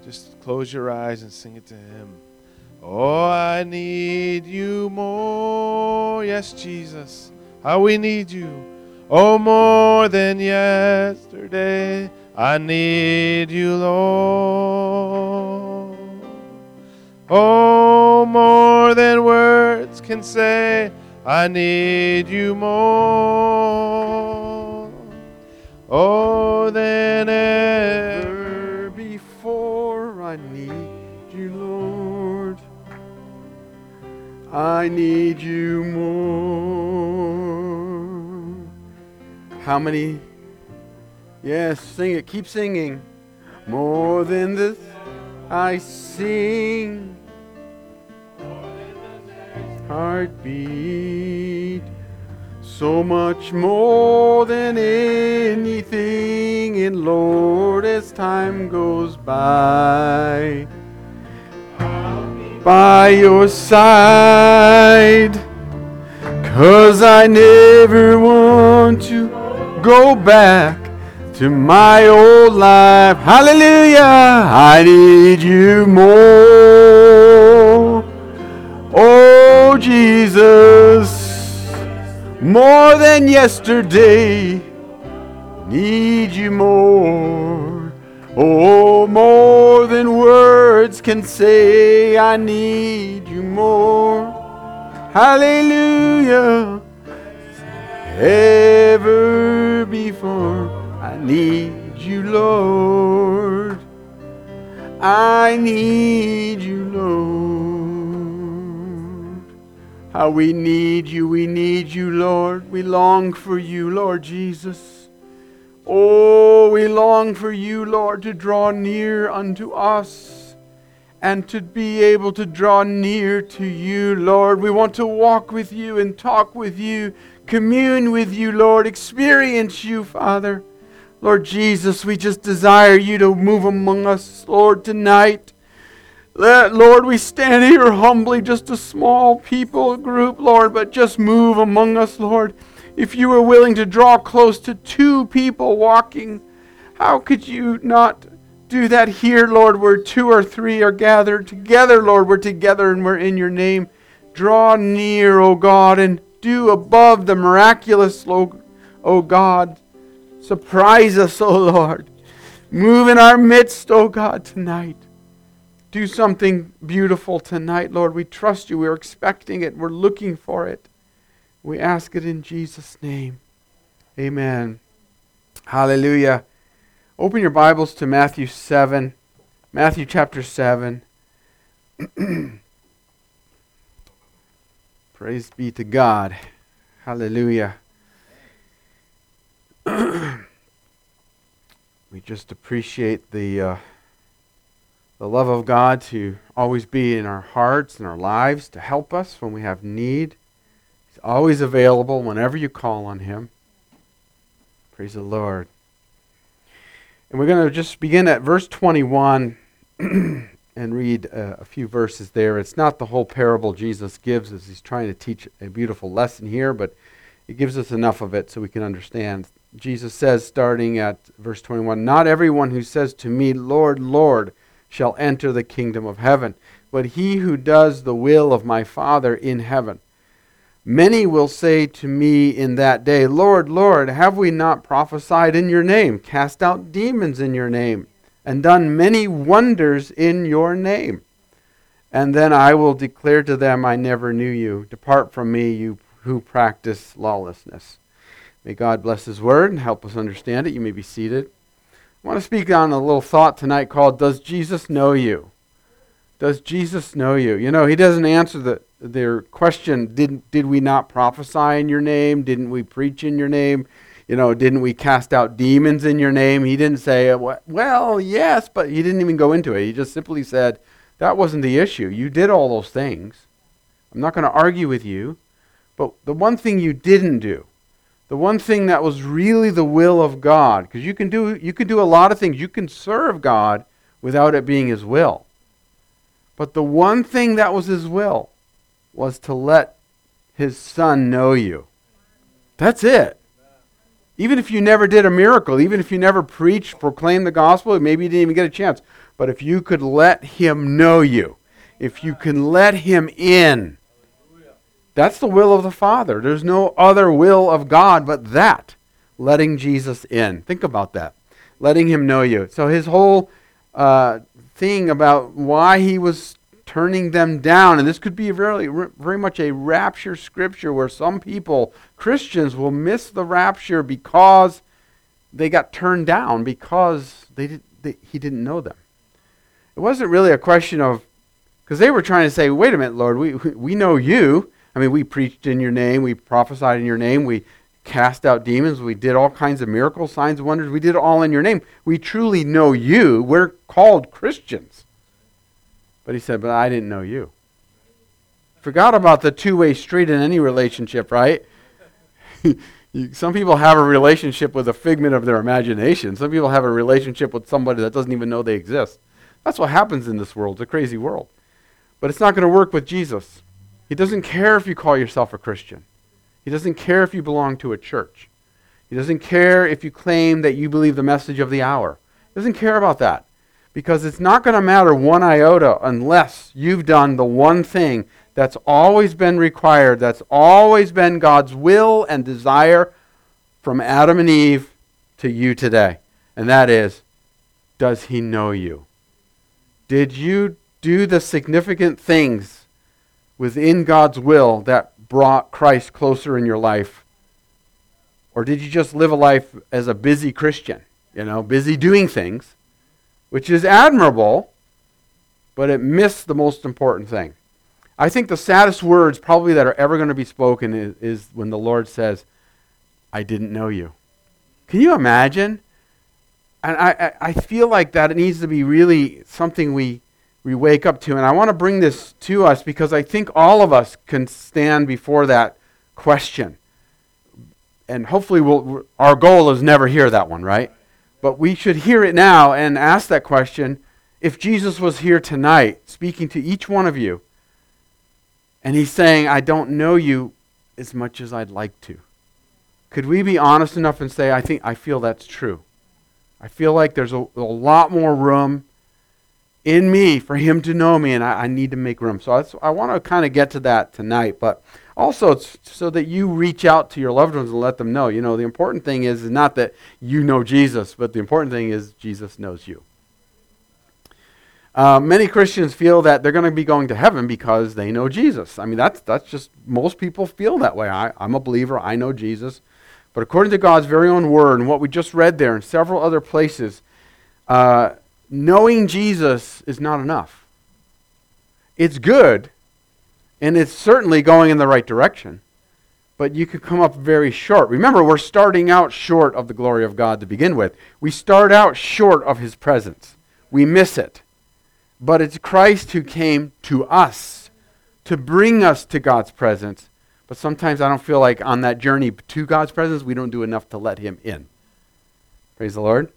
Just close your eyes and sing it to him. Oh, I need you more. Yes, Jesus. How we need you. Oh, more than yesterday. I need you, Lord. Oh, more than words can say. I need you more. Oh, than ever before. I need you, Lord. I need you more. How many? Yes, sing it. Keep singing. More than this I sing. Heartbeat. So much more than anything, and Lord, as time goes by your side, 'cause I never want to go back to my old life. Hallelujah! I need you more. Oh, Jesus. More than yesterday, need you more. Oh, more than words can say, I need you more. Hallelujah. Ever before, I need you, Lord. I need you, Lord. How we need you, Lord. We long for you, Lord Jesus. Oh, we long for you, Lord, to draw near unto us and to be able to draw near to you, Lord. We want to walk with you and talk with you, commune with you, Lord, experience you, Father. Lord Jesus, we just desire you to move among us, Lord, tonight. Lord, we stand here humbly, just a small people group, Lord, but just move among us, Lord. If you were willing to draw close to 2 people walking, how could you not do that here, Lord, where 2 or 3 are gathered together, Lord? We're together and we're in your name. Draw near, O God, and do above the miraculous, O God. Surprise us, O Lord. Move in our midst, O God, tonight. Do something beautiful tonight, Lord. We trust you. We're expecting it. We're looking for it. We ask it in Jesus' name. Amen. Hallelujah. Open your Bibles to Matthew 7. Matthew chapter 7. Praise be to God. Hallelujah. We just appreciate the love of God to always be in our hearts and our lives to help us when we have need. He's always available whenever you call on him. Praise the Lord. And we're going to just begin at verse 21 and read a few verses there. It's not the whole parable Jesus gives as he's trying to teach a beautiful lesson here, but it gives us enough of it so we can understand. Jesus says, starting at verse 21, "Not everyone who says to me, 'Lord, Lord,' shall enter the kingdom of heaven, but he who does the will of my Father in heaven. Many will say to me in that day, 'Lord, Lord, have we not prophesied in your name, cast out demons in your name, and done many wonders in your name?' And then I will declare to them, 'I never knew you. Depart from me, you who practice lawlessness.'" May God bless his word and help us understand it. You may be seated. I want to speak on a little thought tonight called, Does Jesus Know You? Does Jesus know you? You know, he doesn't answer their question, did we not prophesy in your name? Didn't we preach in your name? You know, didn't we cast out demons in your name? He didn't say, well, yes, but he didn't even go into it. He just simply said, that wasn't the issue. You did all those things. I'm not going to argue with you. But the one thing you didn't do, the one thing that was really the will of God, because you can do a lot of things. You can serve God without it being his will. But the one thing that was his will was to let his Son know you. That's it. Even if you never did a miracle, even if you never preached, proclaimed the gospel, maybe you didn't even get a chance. But if you could let him know you, if you can let him in, that's the will of the Father. There's no other will of God but that, letting Jesus in. Think about that. Letting him know you. So his whole thing about why he was turning them down, and this could be very much a rapture scripture where some people, Christians, will miss the rapture because they got turned down because he didn't know them. It wasn't really a question of, because they were trying to say, wait a minute, Lord, we know you. I mean, we preached in your name, we prophesied in your name, we cast out demons, we did all kinds of miracles, signs, and wonders. We did it all in your name. We truly know you. We're called Christians. But he said, but I didn't know you. Forgot about the two-way street in any relationship, right? Some people have a relationship with a figment of their imagination. Some people have a relationship with somebody that doesn't even know they exist. That's what happens in this world. It's a crazy world. But it's not going to work with Jesus. He doesn't care if you call yourself a Christian. He doesn't care if you belong to a church. He doesn't care if you claim that you believe the message of the hour. He doesn't care about that. Because it's not going to matter one iota unless you've done the one thing that's always been required, that's always been God's will and desire from Adam and Eve to you today. And that is, does he know you? Did you do the significant things within God's will that brought Christ closer in your life? Or did you just live a life as a busy Christian, busy doing things, which is admirable, but it missed the most important thing? I think the saddest words probably that are ever going to be spoken is when the Lord says, I didn't know you. Can you imagine? And I feel like that it needs to be really something we wake up to. And I want to bring this to us because I think all of us can stand before that question. And hopefully our goal is never hear that one, right? But we should hear it now and ask that question. If Jesus was here tonight speaking to each one of you, and he's saying, I don't know you as much as I'd like to, could we be honest enough and say, I feel that's true. I feel like there's a lot more room in me for him to know me, and I need to make room. So I want to kind of get to that tonight, but also it's so that you reach out to your loved ones and let them know. The important thing is not that you know Jesus, but the important thing is Jesus knows you. Many Christians feel that they're going to be going to heaven because they know Jesus. I mean, that's just, most people feel that way. I'm a believer, I know Jesus. But according to God's very own word, and what we just read there and several other places, knowing Jesus is not enough. It's good, and it's certainly going in the right direction, but you could come up very short. Remember, we're starting out short of the glory of God to begin with. We start out short of his presence. We miss it. But it's Christ who came to us to bring us to God's presence. But sometimes I don't feel like on that journey to God's presence, we don't do enough to let him in. Praise the Lord.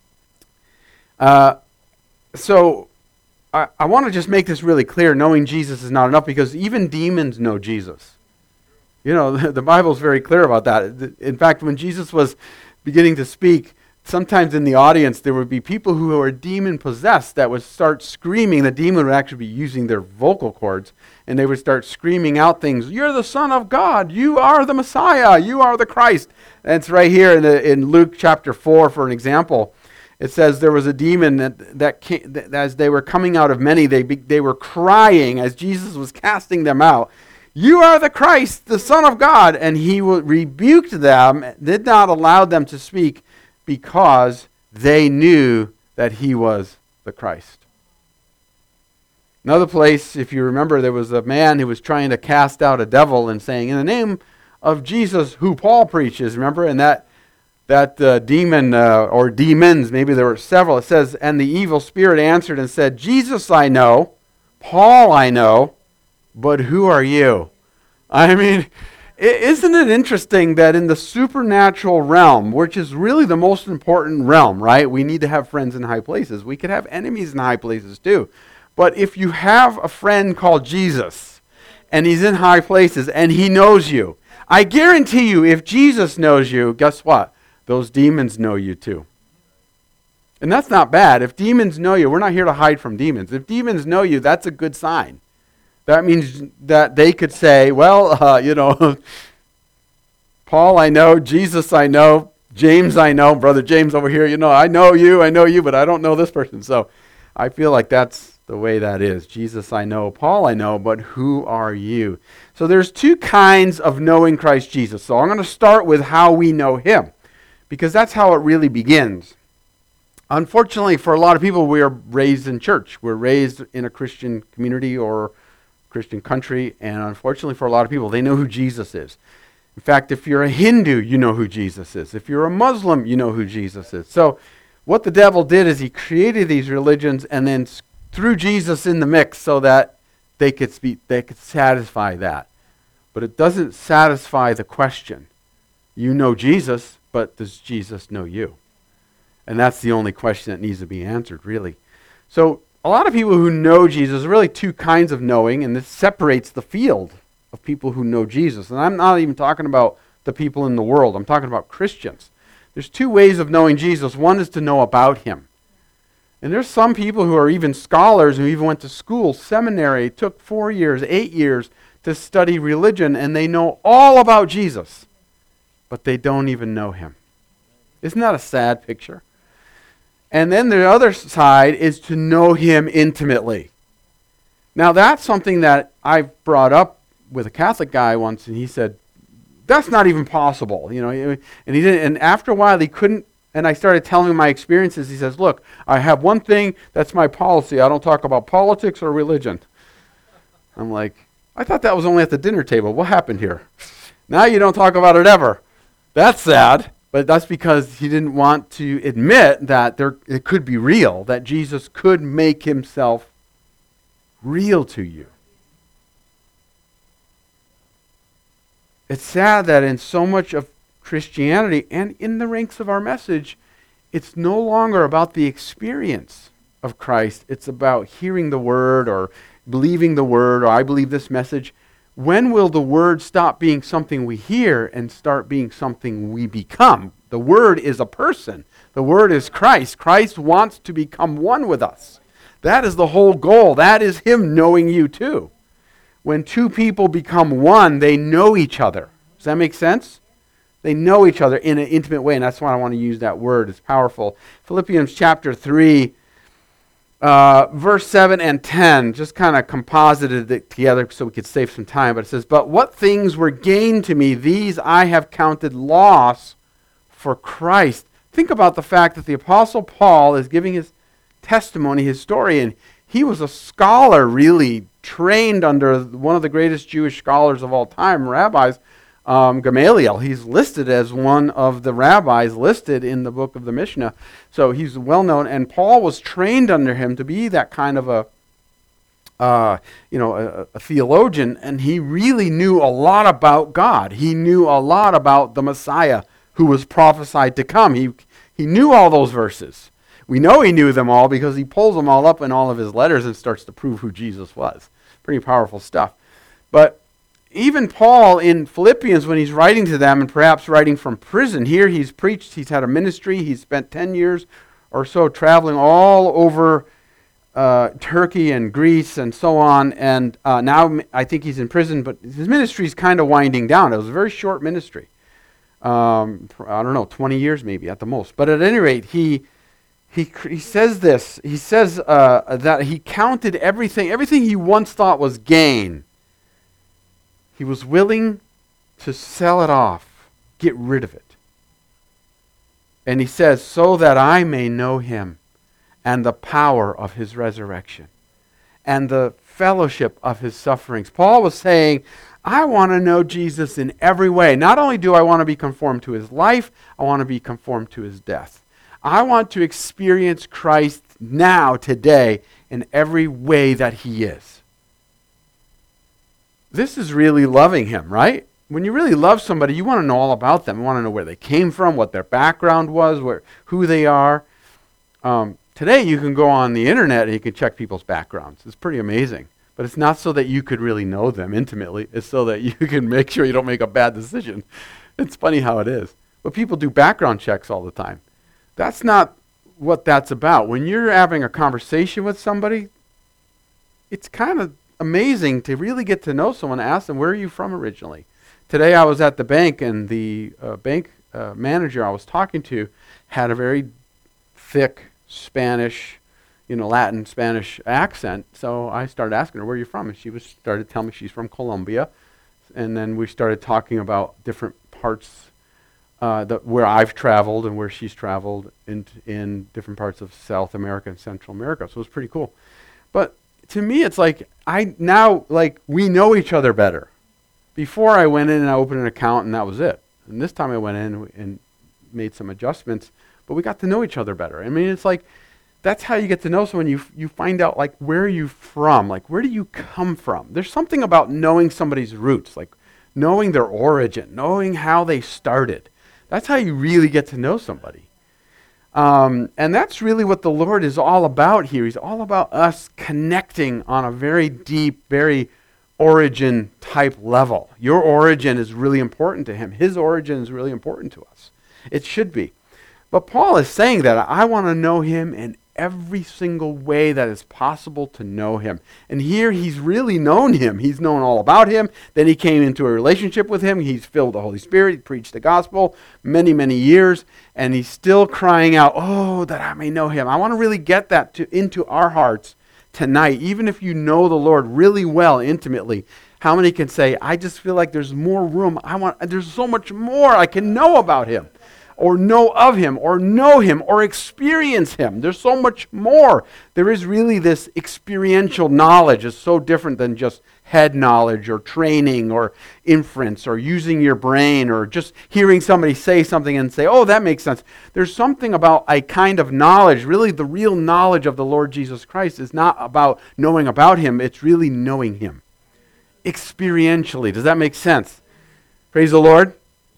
So I want to just make this really clear. Knowing Jesus is not enough because even demons know Jesus. The Bible's very clear about that. In fact, when Jesus was beginning to speak, sometimes in the audience there would be people who are demon-possessed that would start screaming. The demon would actually be using their vocal cords, and they would start screaming out things. You're the Son of God. You are the Messiah. You are the Christ. And it's right here in Luke chapter 4, for an example. It says there was a demon that as they were coming out of many, they were crying as Jesus was casting them out. You are the Christ, the Son of God. And he rebuked them, did not allow them to speak, because they knew that he was the Christ. Another place, if you remember, there was a man who was trying to cast out a devil and saying, in the name of Jesus, who Paul preaches, remember? And that demon, or demons, maybe there were several, it says, and the evil spirit answered and said, Jesus I know, Paul I know, but who are you? I mean, isn't it interesting that in the supernatural realm, which is really the most important realm, right? We need to have friends in high places. We could have enemies in high places too. But if you have a friend called Jesus, and he's in high places, and he knows you, I guarantee you, if Jesus knows you, guess what? Those demons know you too. And that's not bad. If demons know you, we're not here to hide from demons. If demons know you, that's a good sign. That means that they could say, well, Paul I know, Jesus I know, James I know, Brother James over here, I know you, but I don't know this person. So I feel like that's the way that is. Jesus I know, Paul I know, but who are you? So there's two kinds of knowing Christ Jesus. So I'm going to start with how we know him, because that's how it really begins. Unfortunately, for a lot of people, we are raised in church. We're raised in a Christian community or Christian country, and unfortunately for a lot of people, they know who Jesus is. In fact, if you're a Hindu, you know who Jesus is. If you're a Muslim, you know who Jesus is. So what the devil did is he created these religions and then threw Jesus in the mix so that they could satisfy that. But it doesn't satisfy the question. You know Jesus, but does Jesus know you? And that's the only question that needs to be answered, really. So a lot of people who know Jesus, are really two kinds of knowing, and this separates the field of people who know Jesus. And I'm not even talking about the people in the world. I'm talking about Christians. There's two ways of knowing Jesus. One is to know about him. And there's some people who are even scholars who even went to school, seminary, took 4 years, 8 years to study religion, and they know all about Jesus, but they don't even know him. Isn't that a sad picture? And then the other side is to know him intimately. Now that's something that I've brought up with a Catholic guy once, and he said, that's not even possible. And he didn't, and after a while he couldn't, and I started telling him my experiences. He says, look, I have one thing, that's my policy. I don't talk about politics or religion. I'm like, I thought that was only at the dinner table. What happened here? Now you don't talk about it ever. That's sad. But that's because he didn't want to admit that it could be real, that Jesus could make himself real to you. It's sad that in so much of Christianity and in the ranks of our message, it's no longer about the experience of Christ. It's about hearing the word or believing the word, or I believe this message. When will the word stop being something we hear and start being something we become? The word is a person. The word is Christ. Christ wants to become one with us. That is the whole goal. That is him knowing you too. When two people become one, they know each other. Does that make sense? They know each other in an intimate way, and that's why I want to use that word. It's powerful. Philippians chapter 3, verse 7 and 10, just kind of composited it together so we could save some time. But it says, but what things were gained to me, these I have counted loss for Christ. Think about the fact that the Apostle Paul is giving his testimony, his story, and he was a scholar, really trained under one of the greatest Jewish scholars of all time, rabbis, Gamaliel. He's listed as one of the rabbis listed in the book of the Mishnah. So he's well known, and Paul was trained under him to be that kind of a theologian, and he really knew a lot about God. He knew a lot about the Messiah who was prophesied to come. He knew all those verses. We know he knew them all because he pulls them all up in all of his letters and starts to prove who Jesus was. Pretty powerful stuff. But even Paul in Philippians, when he's writing to them and perhaps writing from prison, here he's preached, he's had a ministry, he's spent 10 years or so traveling all over Turkey and Greece and so on, and now I think he's in prison, but his ministry is kind of winding down. It was a very short ministry. I don't know, 20 years maybe at the most. But at any rate, he says this. He says that he counted everything he once thought was gain. He was willing to sell it off, get rid of it. And he says, so that I may know him and the power of his resurrection and the fellowship of his sufferings. Paul was saying, I want to know Jesus in every way. Not only do I want to be conformed to his life, I want to be conformed to his death. I want to experience Christ now, today, in every way that he is. This is really loving him, right? When you really love somebody, you want to know all about them. You want to know where they came from, what their background was, who they are. Today, you can go on the internet and you can check people's backgrounds. It's pretty amazing. But it's not so that you could really know them intimately. It's so that you can make sure you don't make a bad decision. It's funny how it is. But people do background checks all the time. That's not what that's about. When you're having a conversation with somebody, it's kind of amazing to really get to know someone, ask them, where are you from originally? Today I was at the bank, and the bank manager I was talking to had a very thick Spanish, Latin Spanish accent. So I started asking her, where are you from? And she started telling me she's from Colombia. And then we started talking about different parts where I've traveled and where she's traveled in different parts of South America and Central America. So it was pretty cool. But to me, it's like we know each other better. Before I went in and I opened an account and that was it. And this time I went in and made some adjustments, but we got to know each other better. I mean, it's like, that's how you get to know someone. You find out, like, where are you from? Like, where do you come from? There's something about knowing somebody's roots, like knowing their origin, knowing how they started. That's how you really get to know somebody. And that's really what the Lord is all about here. He's all about us connecting on a very deep, very origin type level. Your origin is really important to him. His origin is really important to us. It should be. But Paul is saying that I want to know him in every single way that is possible to know him. And here he's really known him. He's known all about him. Then he came into a relationship with him. He's filled with the Holy Spirit. He preached the gospel many, many years. And he's still crying out, oh, that I may know him. I want to really get that into our hearts tonight. Even if you know the Lord really well, intimately, how many can say, I just feel like there's more room. There's so much more I can know about him, or know of him, or know him, or experience him. There's so much more. There is really this experiential knowledge. It's so different than just head knowledge, or training, or inference, or using your brain, or just hearing somebody say something and say, oh, that makes sense. There's something about a kind of knowledge. Really, the real knowledge of the Lord Jesus Christ is not about knowing about him. It's really knowing him experientially. Does that make sense? Praise the Lord.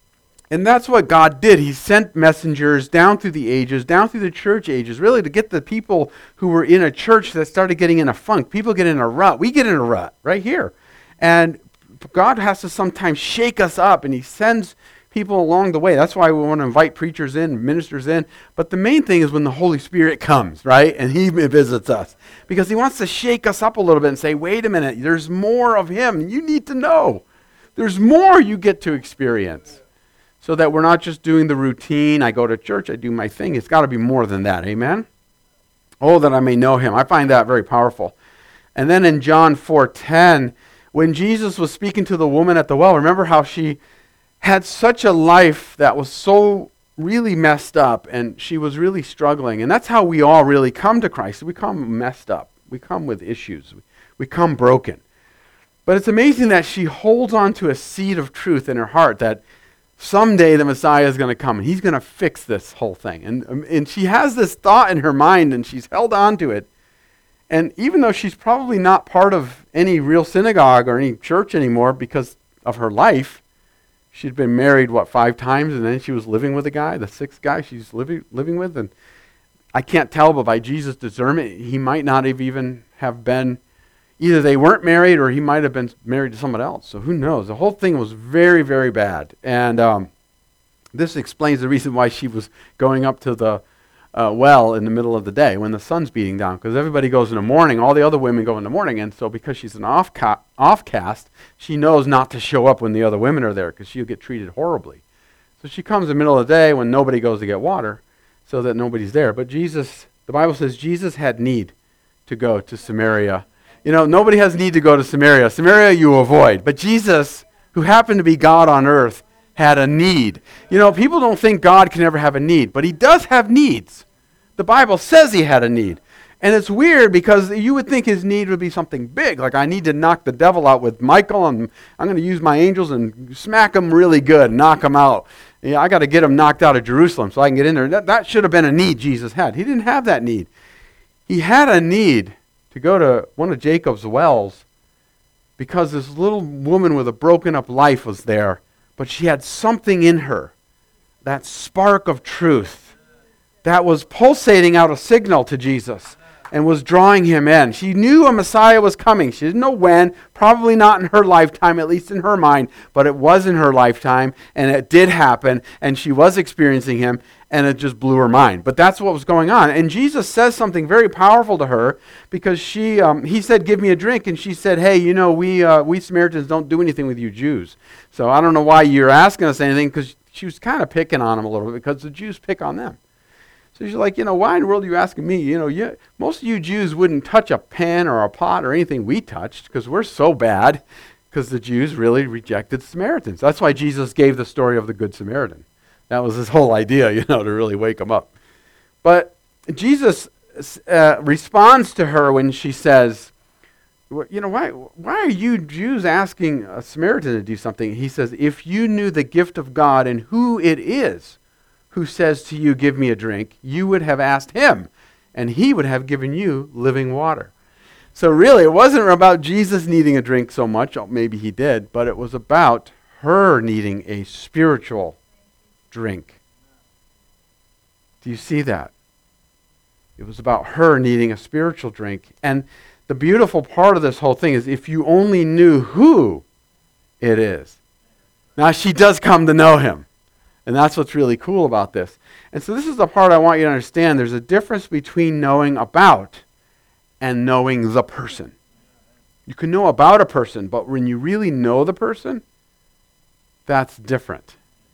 And that's what God did. He sent messengers down through the ages, down through the church ages, really to get the people who were in a church that started getting in a funk. People get in a rut. We get in a rut right here. And God has to sometimes shake us up, and he sends people along the way. That's why we want to invite preachers in, ministers in. But the main thing is when the Holy Spirit comes, right? And he visits us. Because he wants to shake us up a little bit and say, wait a minute, there's more of him. You need to know. There's more you get to experience. So that we're not just doing the routine, I go to church, I do my thing. It's got to be more than that, amen? Oh, that I may know him. I find that very powerful. And then in John 4:10, when Jesus was speaking to the woman at the well, remember how she had such a life that was so really messed up, and she was really struggling. And that's how we all really come to Christ. We come messed up. We come with issues. We come broken. But it's amazing that she holds on to a seed of truth in her heart that someday the Messiah is going to come, and he's going to fix this whole thing. And she has this thought in her mind, and she's held on to it. And even though she's probably not part of any real synagogue or any church anymore because of her life, she'd been married, 5 times, and then she was living with a guy, the 6th guy she's living with. And I can't tell, but by Jesus' discernment, he might not have even have been, either they weren't married or he might have been married to someone else. So who knows? The whole thing was very, very bad. And this explains the reason why she was going up to the well in the middle of the day when the sun's beating down. Because everybody goes in the morning. All the other women go in the morning. And so because she's an offcast, she knows not to show up when the other women are there because she'll get treated horribly. So she comes in the middle of the day when nobody goes to get water so that nobody's there. But Jesus, the Bible says Jesus had need to go to Samaria. You know, nobody has need to go to Samaria. Samaria you avoid. But Jesus, who happened to be God on earth, had a need. You know, people don't think God can ever have a need, but he does have needs. The Bible says he had a need. And it's weird because you would think his need would be something big, like I need to knock the devil out with Michael, and I'm going to use my angels and smack him really good, knock him out. Yeah, I got to get him knocked out of Jerusalem so I can get in there. That should have been a need Jesus had. He didn't have that need. He had a need to go to one of Jacob's wells because this little woman with a broken up life was there, but she had something in her, that spark of truth that was pulsating out a signal to Jesus, and was drawing him in. She knew a Messiah was coming. She didn't know when, probably not in her lifetime, at least in her mind, but it was in her lifetime, and it did happen, and she was experiencing him, and it just blew her mind. But that's what was going on. And Jesus says something very powerful to her, because he said, "Give me a drink," and she said, "Hey, we Samaritans don't do anything with you Jews. So I don't know why you're asking us anything," because she was kind of picking on him a little bit, because the Jews pick on them. So she's like, why in the world are you asking me? Most of you Jews wouldn't touch a pan or a pot or anything we touched, because we're so bad, because the Jews really rejected Samaritans. That's why Jesus gave the story of the Good Samaritan. That was his whole idea, to really wake them up. But Jesus responds to her when she says, why are you Jews asking a Samaritan to do something? He says, if you knew the gift of God and who it is who says to you, give me a drink, you would have asked him, and he would have given you living water. So really, it wasn't about Jesus needing a drink so much, maybe he did, but it was about her needing a spiritual drink. Do you see that? It was about her needing a spiritual drink. And the beautiful part of this whole thing is if you only knew who it is. Now she does come to know him. And that's what's really cool about this. And so this is the part I want you to understand. There's a difference between knowing about and knowing the person. You can know about a person, but when you really know the person, that's different.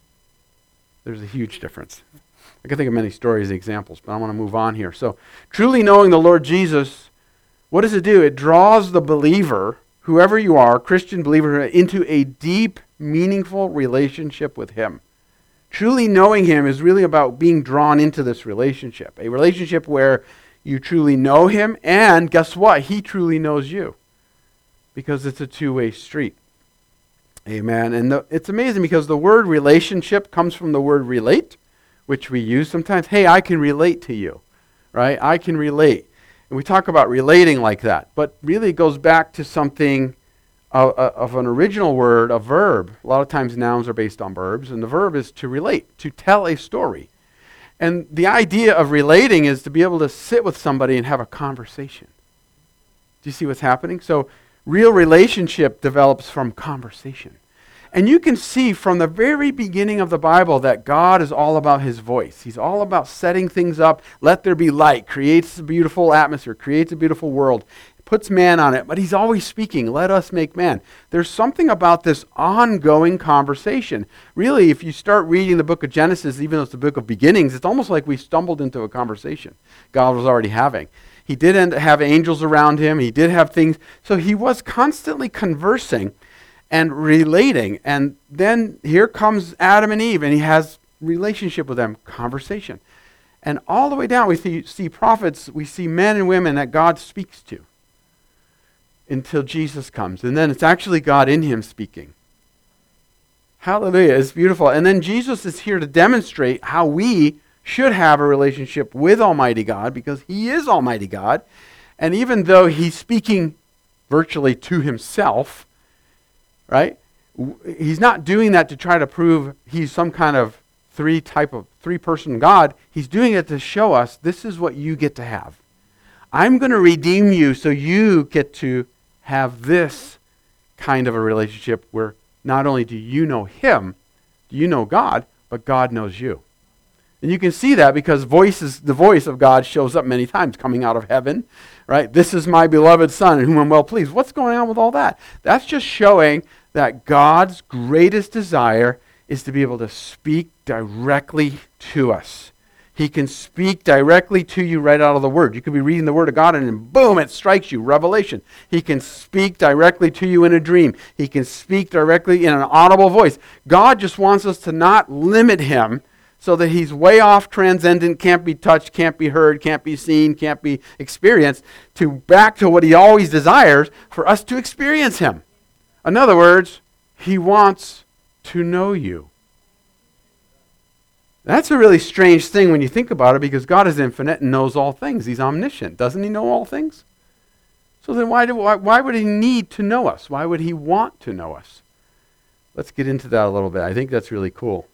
There's a huge difference. I can think of many stories and examples, but I want to move on here. So, truly knowing the Lord Jesus, what does it do? It draws the believer, whoever you are, Christian believer, into a deep, meaningful relationship with him. Truly knowing him is really about being drawn into this relationship. A relationship where you truly know him, and guess what? He truly knows you. Because it's a two-way street. Amen. And it's amazing because the word relationship comes from the word relate, which we use sometimes. Hey, I can relate to you, right? I can relate. And we talk about relating like that. But really it goes back to something of an original word, a verb. A lot of times nouns are based on verbs, and the verb is to relate, to tell a story. And the idea of relating is to be able to sit with somebody and have a conversation. Do you see what's happening? So real relationship develops from conversation. And you can see from the very beginning of the Bible that God is all about his voice. He's all about setting things up. Let there be light. Creates a beautiful atmosphere. Creates a beautiful world. Puts man on it. But he's always speaking. Let us make man. There's something about this ongoing conversation. Really, if you start reading the book of Genesis, even though it's the book of beginnings, it's almost like we stumbled into a conversation God was already having. He did have angels around him. He did have things. So he was constantly conversing and relating. And then here comes Adam and Eve, and he has relationship with them, conversation. And all the way down, we see prophets, we see men and women that God speaks to until Jesus comes. And then it's actually God in him speaking. Hallelujah. It's beautiful. And then Jesus is here to demonstrate how we should have a relationship with Almighty God, because he is Almighty God. And even though he's speaking virtually to himself, right? He's not doing that to try to prove he's some kind of three-person God. He's doing it to show us this is what you get to have. I'm going to redeem you so you get to have this kind of a relationship where not only do you know him, do you know God, but God knows you. And you can see that because the voice of God shows up many times coming out of heaven, right? This is my beloved Son in whom I'm well pleased. What's going on with all that? That's just showing that God's greatest desire is to be able to speak directly to us. He can speak directly to you right out of the Word. You could be reading the Word of God and then boom, it strikes you, revelation. He can speak directly to you in a dream. He can speak directly in an audible voice. God just wants us to not limit him so that he's way off, transcendent, can't be touched, can't be heard, can't be seen, can't be experienced, back to what he always desires, for us to experience him. In other words, he wants to know you. That's a really strange thing when you think about it, because God is infinite and knows all things. He's omniscient. Doesn't he know all things? So then why would he need to know us? Why would he want to know us? Let's get into that a little bit. I think that's really cool.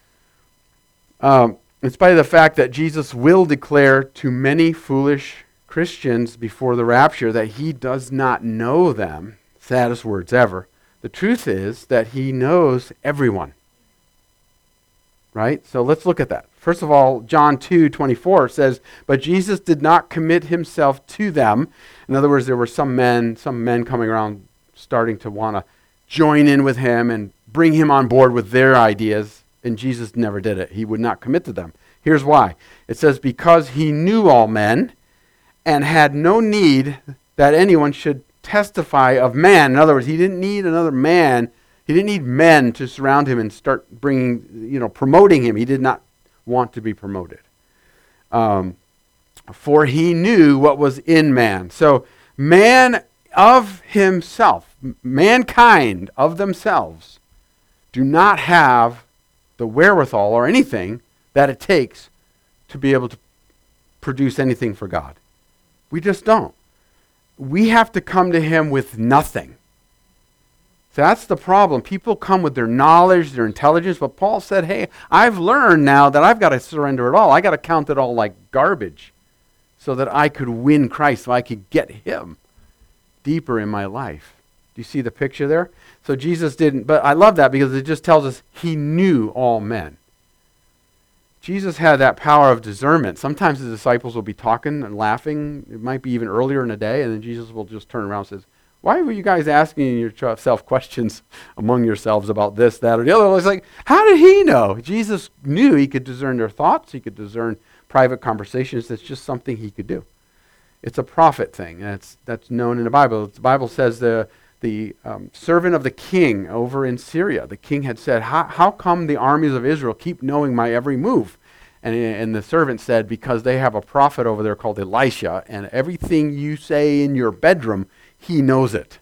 In spite of the fact that Jesus will declare to many foolish Christians before the rapture that he does not know them. Saddest words ever. The truth is that he knows everyone. Right? So let's look at that. First of all, John 2:24 says, "But Jesus did not commit himself to them." In other words, there were some men coming around starting to want to join in with him and bring him on board with their ideas, and Jesus never did it. He would not commit to them. Here's why. It says, "Because he knew all men and had no need that anyone should testify of man." In other words, he didn't need another man. He didn't need men to surround him and start promoting him. He did not want to be promoted. For he knew what was in man. So man of himself, mankind of themselves, do not have the wherewithal or anything that it takes to be able to produce anything for God. We just don't. We have to come to him with nothing. So that's the problem. People come with their knowledge, their intelligence, but Paul said, hey, I've learned now that I've got to surrender it all. I got to count it all like garbage so that I could win Christ, so I could get him deeper in my life. Do you see the picture there? So Jesus didn't, but I love that because it just tells us he knew all men. Jesus had that power of discernment. Sometimes the disciples will be talking and laughing. It might be even earlier in the day, and then Jesus will just turn around and says, why were you guys asking yourself questions among yourselves about this, that, or the other? It's like, how did he know? Jesus knew he could discern their thoughts. He could discern private conversations. That's just something he could do. It's a prophet thing. That's known in the Bible. The Bible says the servant of the king over in Syria, the king had said, how come the armies of Israel keep knowing my every move? And the servant said, because they have a prophet over there called Elisha, and everything you say in your bedroom, he knows it.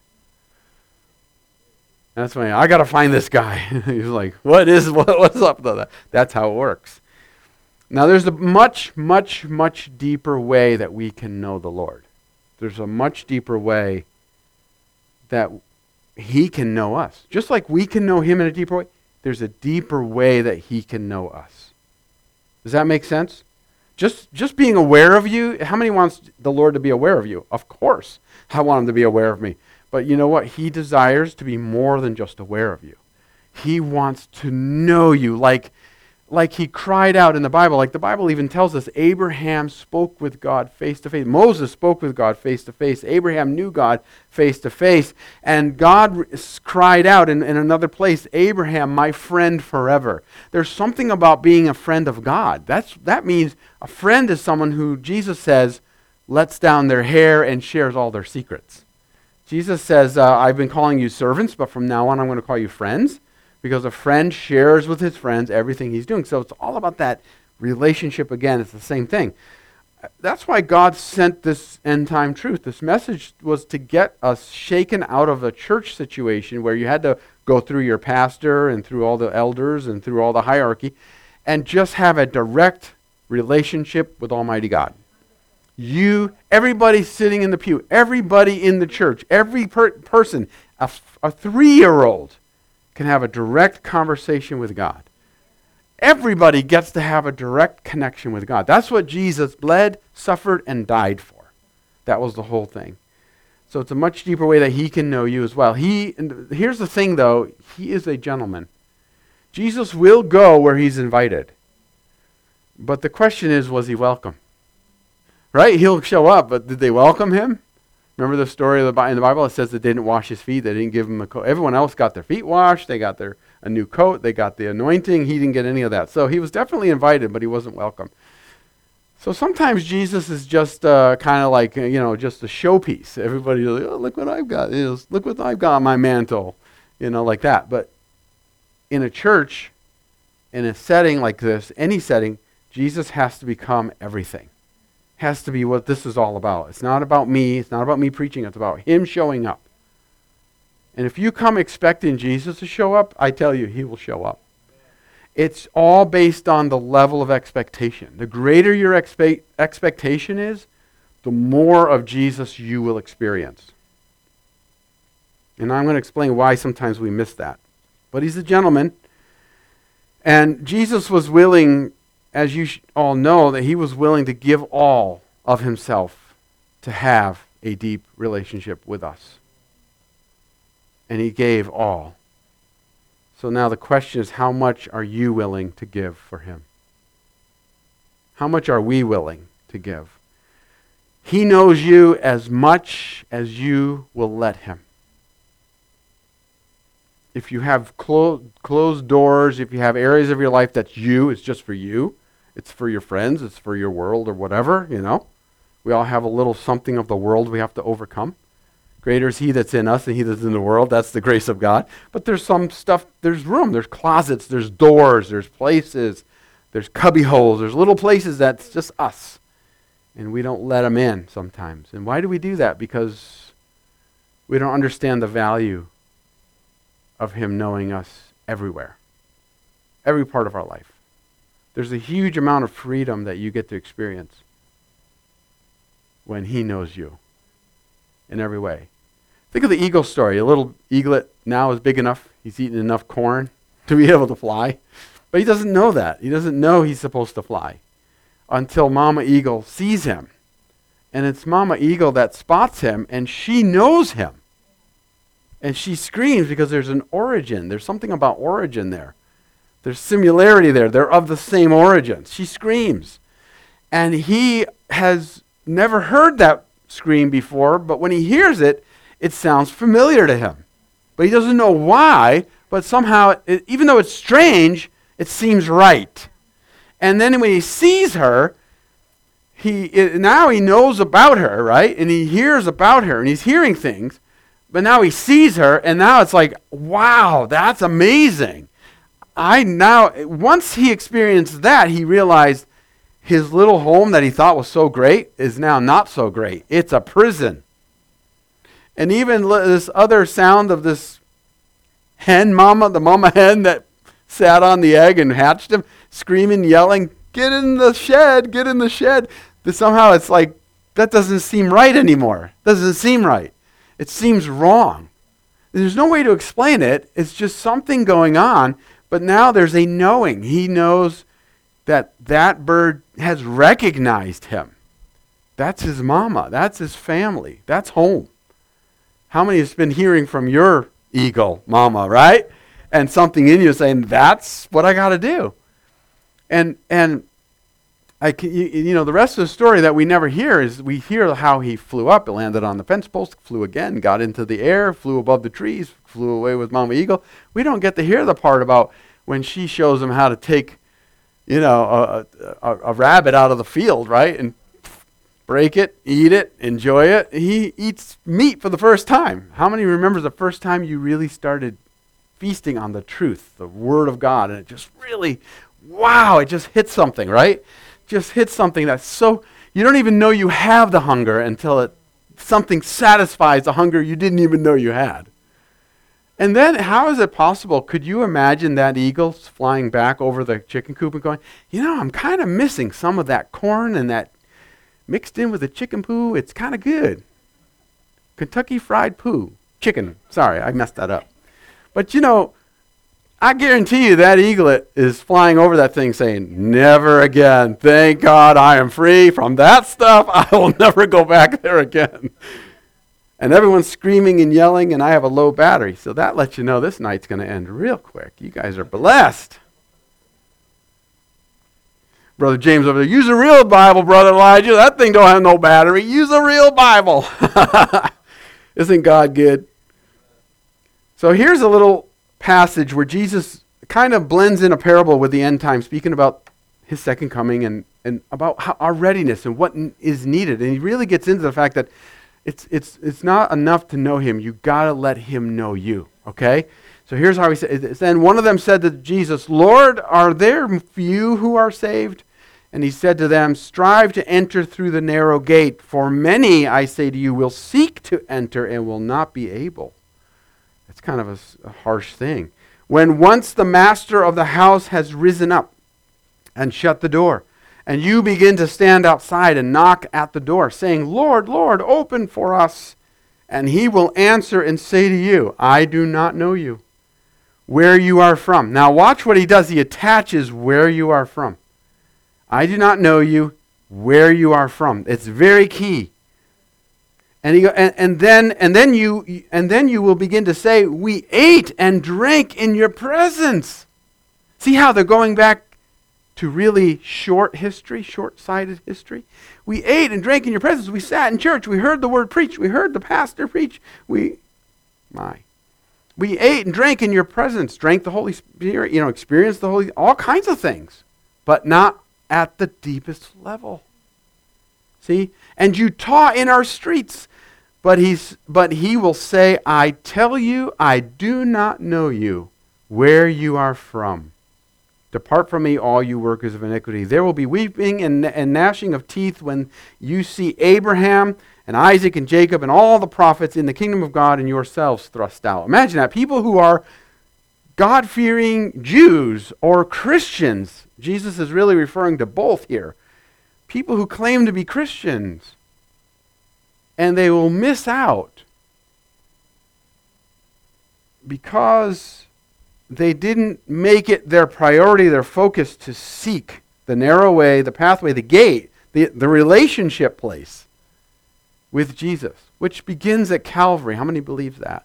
That's why I got to find this guy. He's like, what's up with that? That's how it works. Now there's a much, much, much deeper way that we can know the Lord. There's a much deeper way that he can know us. Just like we can know him in a deeper way, there's a deeper way that he can know us. Does that make sense? Just being aware of you, how many wants the Lord to be aware of you? Of course, I want him to be aware of me. But you know what? He desires to be more than just aware of you. He wants to know you like he cried out in the Bible. Like the Bible even tells us, Abraham spoke with God face to face. Moses spoke with God face to face. Abraham knew God face to face. And God cried out in another place, Abraham, my friend forever. There's something about being a friend of God. That means a friend is someone who Jesus says lets down their hair and shares all their secrets. Jesus says, I've been calling you servants, but from now on I'm going to call you friends. Because a friend shares with his friends everything he's doing. So it's all about that relationship again. It's the same thing. That's why God sent this end time truth. This message was to get us shaken out of a church situation where you had to go through your pastor and through all the elders and through all the hierarchy and just have a direct relationship with Almighty God. Everybody sitting in the pew, everybody in the church, every person, a 3-year-old, can have a direct conversation with God. Everybody gets to have a direct connection with God. That's what Jesus bled, suffered, and died for. That was the whole thing. So it's a much deeper way that he can know you as well. Here's the thing, though. He is a gentleman. Jesus will go where he's invited. But the question is, was he welcome? Right? He'll show up, but did they welcome him? Remember the story in the Bible? It says they didn't wash his feet. They didn't give him a coat. Everyone else got their feet washed. They got a new coat. They got the anointing. He didn't get any of that. So he was definitely invited, but he wasn't welcome. So sometimes Jesus is just kind of like, just a showpiece. Everybody's like, oh, look what I've got. Look what I've got on my mantle. Like that. But in a church, in a setting like this, any setting, Jesus has to become everything. Has to be what this is all about. It's not about me. It's not about me preaching. It's about him showing up. And if you come expecting Jesus to show up, I tell you, he will show up. It's all based on the level of expectation. The greater your expectation is, the more of Jesus you will experience. And I'm going to explain why sometimes we miss that. But he's a gentleman. And Jesus was willing, as you all know, that he was willing to give all of himself to have a deep relationship with us. And he gave all. So now the question is, how much are you willing to give for him? How much are we willing to give? He knows you as much as you will let him. If you have closed doors, if you have areas of your life that's you, it's just for you, it's for your friends, it's for your world or whatever, We all have a little something of the world we have to overcome. Greater is he that's in us than he that's in the world. That's the grace of God. But there's some stuff, there's room, there's closets, there's doors, there's places, there's cubby holes, there's little places that's just us. And we don't let them in sometimes. And why do we do that? Because we don't understand the value of him knowing us everywhere. Every part of our life. There's a huge amount of freedom that you get to experience when he knows you in every way. Think of the eagle story. A little eaglet now is big enough. He's eaten enough corn to be able to fly. But he doesn't know that. He doesn't know he's supposed to fly until Mama Eagle sees him. And it's Mama Eagle that spots him, and she knows him. And she screams because there's an origin. There's something about origin there. There's similarity there. They're of the same origin. She screams. And he has never heard that scream before, but when he hears it, it sounds familiar to him. But he doesn't know why, but somehow, even though it's strange, it seems right. And then when he sees her, now he knows about her, right? And he hears about her, and he's hearing things. But now he sees her, and now it's like, wow, that's amazing. Once he experienced that, he realized his little home that he thought was so great is now not so great. It's a prison. And even this other sound of this hen mama, the mama hen that sat on the egg and hatched him, screaming, yelling, get in the shed, get in the shed. Somehow it's like, that doesn't seem right anymore. Doesn't seem right. It seems wrong. There's no way to explain it. It's just something going on. But now there's a knowing. He knows that that bird has recognized him. That's his mama. That's his family. That's home. How many has been hearing from your eagle mama, right? And something in you saying, that's what I got to do. And the rest of the story that we never hear is we hear how he flew up, it landed on the fence post, flew again, got into the air, flew above the trees, flew away with Mama Eagle. We don't get to hear the part about when she shows him how to take, a rabbit out of the field, right? And break it, eat it, enjoy it. He eats meat for the first time. How many remembers the first time you really started feasting on the truth, the Word of God, and it just really, wow, it just hit something, right? Just hit something that's so, you don't even know you have the hunger until something satisfies the hunger you didn't even know you had. And then how is it possible? Could you imagine that eagle flying back over the chicken coop and going, I'm kind of missing some of that corn and that mixed in with the chicken poo. It's kind of good. Kentucky fried poo. Chicken. Sorry, I messed that up. But I guarantee you that eaglet is flying over that thing saying, never again. Thank God I am free from that stuff. I will never go back there again. And everyone's screaming and yelling, and I have a low battery. So that lets you know this night's going to end real quick. You guys are blessed. Brother James over there, use a real Bible, Brother Elijah. That thing don't have no battery. Use a real Bible. Isn't God good? So here's a little passage where Jesus kind of blends in a parable with the end time, speaking about his second coming and about our readiness and what is needed. And he really gets into the fact that it's not enough to know him. You got to let him know you, okay? So here's how he said. Then one of them said to Jesus, Lord, are there few who are saved? And he said to them, strive to enter through the narrow gate. For many, I say to you, will seek to enter and will not be able. That's kind of a harsh thing. When once the master of the house has risen up and shut the door, and you begin to stand outside and knock at the door, saying, Lord, Lord, open for us. And he will answer and say to you, I do not know you, where you are from. Now watch what he does. He attaches where you are from. I do not know you, where you are from. It's very key. And then you will begin to say, we ate and drank in your presence. See how they're going back to really short history, short-sighted history? We ate and drank in your presence. We sat in church. We heard the word preached. We heard the pastor preach. We ate and drank in your presence, drank the Holy Spirit, experienced the Holy, all kinds of things, but not at the deepest level. See? And you taught in our streets. But he will say, I tell you, I do not know you, where you are from. Depart from me, all you workers of iniquity. There will be weeping and gnashing of teeth when you see Abraham and Isaac and Jacob and all the prophets in the kingdom of God and yourselves thrust out. Imagine that. People who are God-fearing Jews or Christians. Jesus is really referring to both here. People who claim to be Christians. And they will miss out because they didn't make it their priority, their focus to seek the narrow way, the pathway, the gate, the relationship place with Jesus, which begins at Calvary. How many believe that?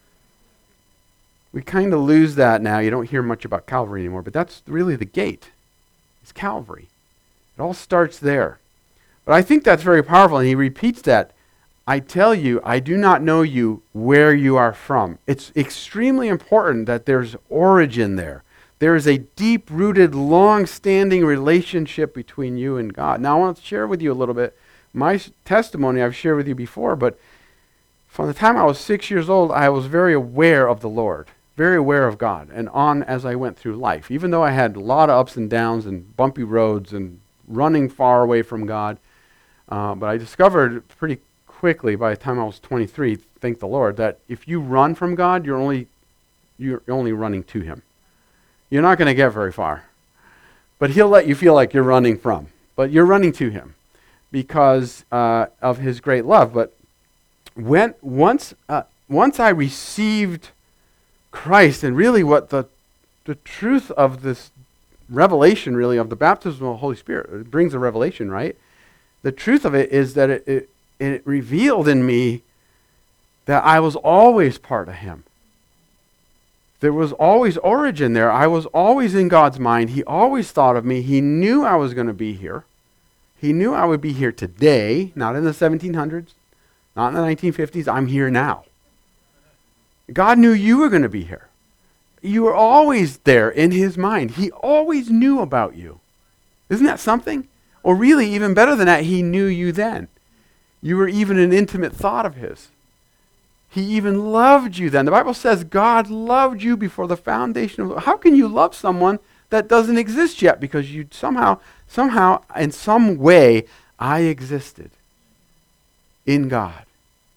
We kind of lose that now. You don't hear much about Calvary anymore, but that's really the gate. It's Calvary. It all starts there. But I think that's very powerful, and he repeats that. I tell you, I do not know you where you are from. It's extremely important that there's origin there. There is a deep-rooted, long-standing relationship between you and God. Now, I want to share with you a little bit. My testimony I've shared with you before, but from the time I was 6 years old, I was very aware of the Lord, very aware of God, and on as I went through life. Even though I had a lot of ups and downs and bumpy roads and running far away from God, but I discovered pretty quickly by the time I was 23, thank the Lord, that if you run from God, you're only running to him. You're not going to get very far. But he'll let you feel like you're running from. But you're running to him because of his great love. But once I received Christ, and really what the truth of this revelation, really, of the baptism of the Holy Spirit, it brings a revelation, right? The truth of it is that it revealed in me that I was always part of him. There was always origin there. I was always in God's mind. He always thought of me. He knew I was going to be here. He knew I would be here today, not in the 1700s, not in the 1950s. I'm here now. God knew you were going to be here. You were always there in his mind. He always knew about you. Isn't that something? Or really, even better than that, he knew you then. You were even an intimate thought of his. He even loved you then. The Bible says God loved you before the foundation of the world. How can you love someone that doesn't exist yet? Because you somehow, in some way, I existed in God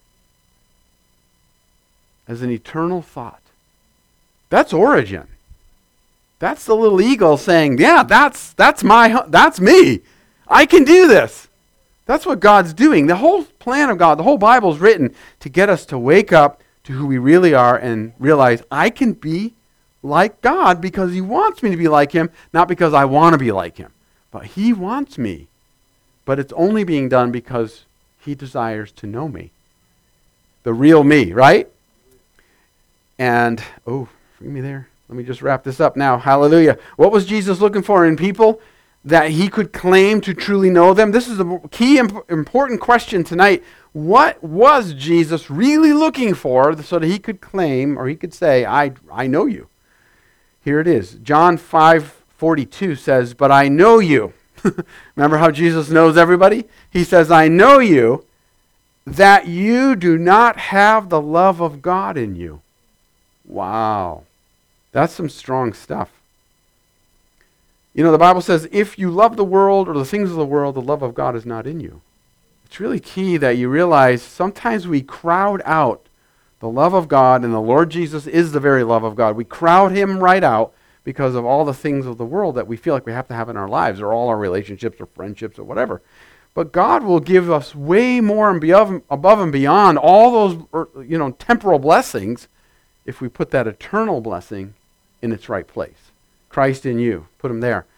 as an eternal thought. That's origin. That's the little eagle saying, yeah, that's me. I can do this. That's what God's doing. The whole plan of God, the whole Bible is written to get us to wake up to who we really are and realize I can be like God because he wants me to be like him, not because I want to be like him. But he wants me. But it's only being done because he desires to know me. The real me, right? And, forgive me there. Let me just wrap this up now. Hallelujah. What was Jesus looking for in people? That he could claim to truly know them? This is a key important question tonight. What was Jesus really looking for so that he could claim, or he could say, I know you? Here it is. John 5:42 says, but I know you. Remember how Jesus knows everybody? He says, I know you, that you do not have the love of God in you. Wow. That's some strong stuff. You know, the Bible says, if you love the world or the things of the world, the love of God is not in you. It's really key that you realize sometimes we crowd out the love of God, and the Lord Jesus is the very love of God. We crowd him right out because of all the things of the world that we feel like we have to have in our lives, or all our relationships or friendships or whatever. But God will give us way more and above and beyond all those temporal blessings if we put that eternal blessing in its right place. Christ in you. Put him there.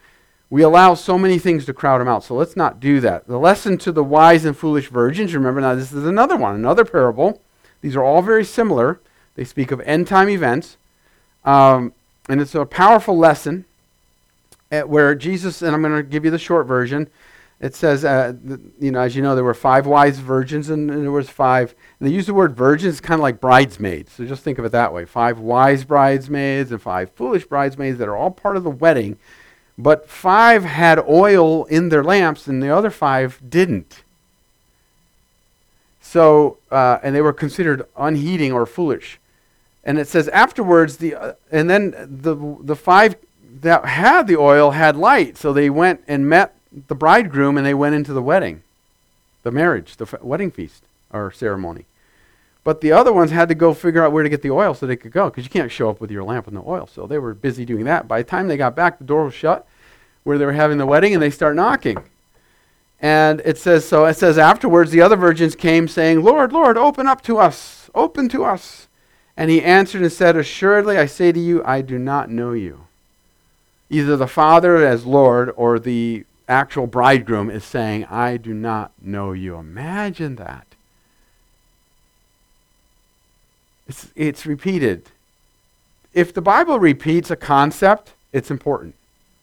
We allow so many things to crowd him out, so let's not do that. The lesson to the wise and foolish virgins, remember now this is another one, another parable. These are all very similar. They speak of end-time events. And it's a powerful lesson where Jesus, and I'm going to give you the short version. It says, as you know, there were 5 wise virgins and there was 5. And they use the word virgins kind of like bridesmaids. So just think of it that way. 5 wise bridesmaids and 5 foolish bridesmaids that are all part of the wedding. But 5 had oil in their lamps and the other 5 didn't. So, and they were considered unheeding or foolish. And it says afterwards, and then the 5 that had the oil had light. So they went and met the bridegroom and they went into the wedding, the marriage, the wedding feast or ceremony. But the other ones had to go figure out where to get the oil so they could go, because you can't show up with your lamp with no oil. So they were busy doing that. By the time they got back, the door was shut where they were having the wedding, and they start knocking. And it says afterwards the other virgins came saying, Lord, Lord, open up to us, open to us. And he answered and said, assuredly, I say to you, I do not know you. Either the Father as Lord or the actual bridegroom is saying, I do not know you. Imagine that. It's repeated. If the Bible repeats a concept, it's important.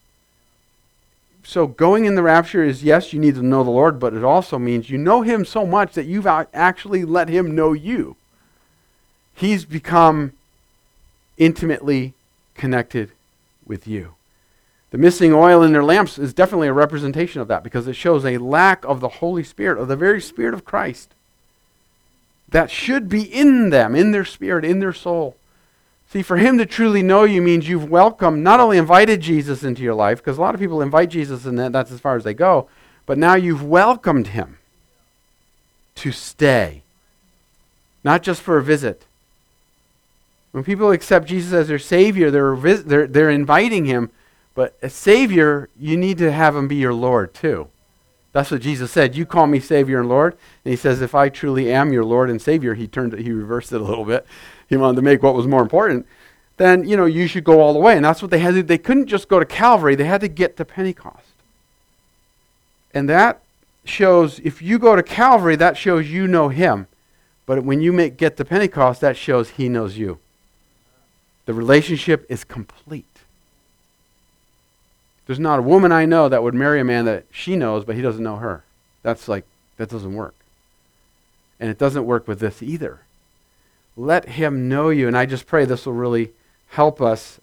So going in the rapture is, yes, you need to know the Lord, but it also means you know him so much that you've actually let him know you. He's become intimately connected with you. The missing oil in their lamps is definitely a representation of that, because it shows a lack of the Holy Spirit, of the very Spirit of Christ that should be in them, in their spirit, in their soul. See, for him to truly know you means you've welcomed, not only invited Jesus into your life, because a lot of people invite Jesus and that's as far as they go, but now you've welcomed him to stay, not just for a visit. When people accept Jesus as their Savior, they're inviting him, but as Savior, you need to have him be your Lord too. That's what Jesus said. You call me Savior and Lord. And he says, if I truly am your Lord and Savior, he reversed it a little bit. He wanted to make what was more important. Then, you should go all the way. And that's what they had to do. They couldn't just go to Calvary. They had to get to Pentecost. And that shows, if you go to Calvary, that shows you know him. But when you get to Pentecost, that shows he knows you. The relationship is complete. There's not a woman I know that would marry a man that she knows, but he doesn't know her. That doesn't work. And it doesn't work with this either. Let him know you. And I just pray this will really help us.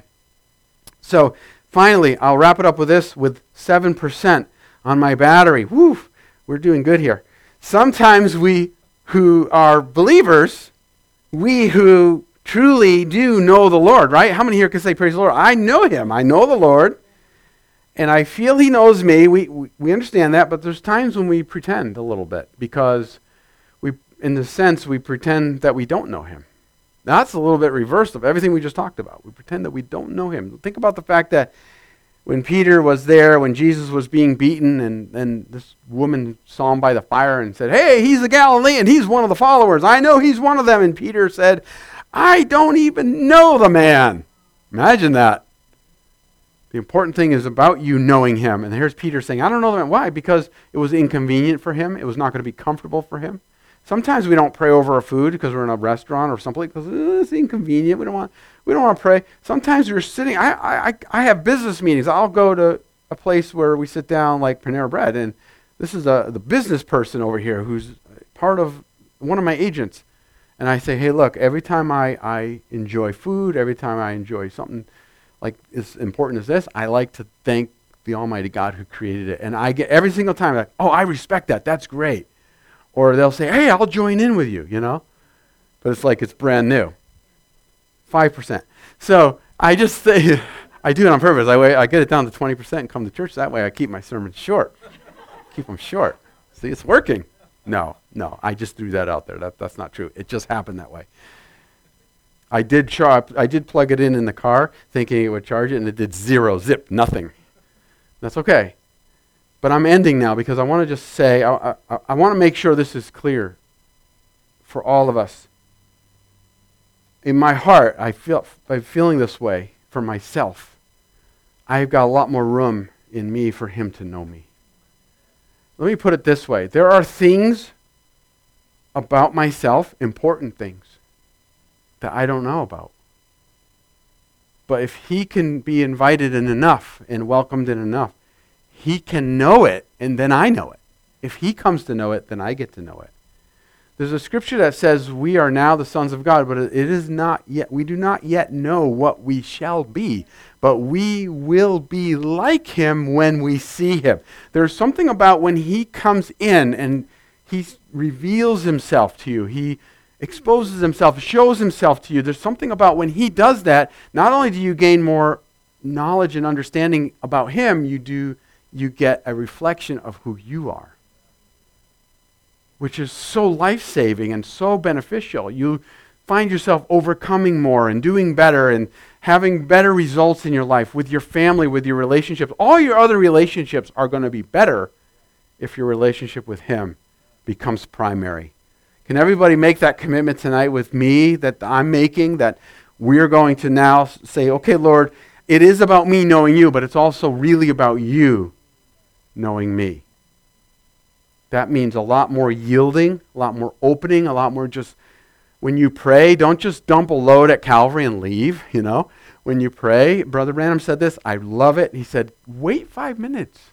So finally, I'll wrap it up with this, with 7% on my battery. Woo, we're doing good here. Sometimes we who are believers, we who truly do know the Lord, right? How many here can say, praise the Lord? I know him. I know the Lord. And I feel he knows me. We understand that, but there's times when we pretend a little bit, because in the sense, we pretend that we don't know him. That's a little bit reversed of everything we just talked about. We pretend that we don't know him. Think about the fact that when Peter was there, when Jesus was being beaten, and this woman saw him by the fire and said, hey, he's a Galilean. He's one of the followers. I know he's one of them. And Peter said, I don't even know the man. Imagine that. The important thing is about you knowing him. And here's Peter saying, I don't know the man. Why? Because it was inconvenient for him. It was not going to be comfortable for him. Sometimes we don't pray over our food because we're in a restaurant or something, because it's inconvenient. We don't want to pray. Sometimes we're sitting. I have business meetings. I'll go to a place where we sit down, like Panera Bread, and this is the business person over here who's part of one of my agents. And I say, hey, look, every time I enjoy food, every time I enjoy something like as important as this, I like to thank the Almighty God who created it. And I get every single time, like, oh, I respect that. That's great. Or they'll say, hey, I'll join in with you, But it's like it's brand new. 5%. So I just say, I do it on purpose. I get it down to 20% and come to church. That way I keep my sermons short. Keep them short. See, it's working. No, I just threw that out there. That's not true. It just happened that way. I did plug it in the car thinking it would charge it, and it did zip, nothing. That's okay. But I'm ending now because I want to just say, I want to make sure this is clear for all of us. In my heart, I'm feeling this way for myself. I've got a lot more room in me for him to know me. Let me put it this way. There are things about myself, important things, that I don't know about. But if he can be invited in enough and welcomed in enough, he can know it, and then I know it. If he comes to know it, then I get to know it. There's a scripture that says we are now the sons of God, but it is not yet. We do not yet know what we shall be, but we will be like him when we see him. There's something about when he comes in and he reveals himself to you. He exposes himself, shows himself to you. There's something about when he does that, not only do you gain more knowledge and understanding about him, you get a reflection of who you are, which is so life-saving and so beneficial. You find yourself overcoming more and doing better and having better results in your life with your family, with your relationships. All your other relationships are going to be better if your relationship with him becomes primary. Can everybody make that commitment tonight with me that I'm making, that we're going to now say, okay, Lord, it is about me knowing you, but it's also really about you knowing me. That means a lot more yielding, a lot more opening, a lot more just, when you pray, don't just dump a load at Calvary and leave, When you pray, Brother Branham said this, I love it. He said, wait 5 minutes.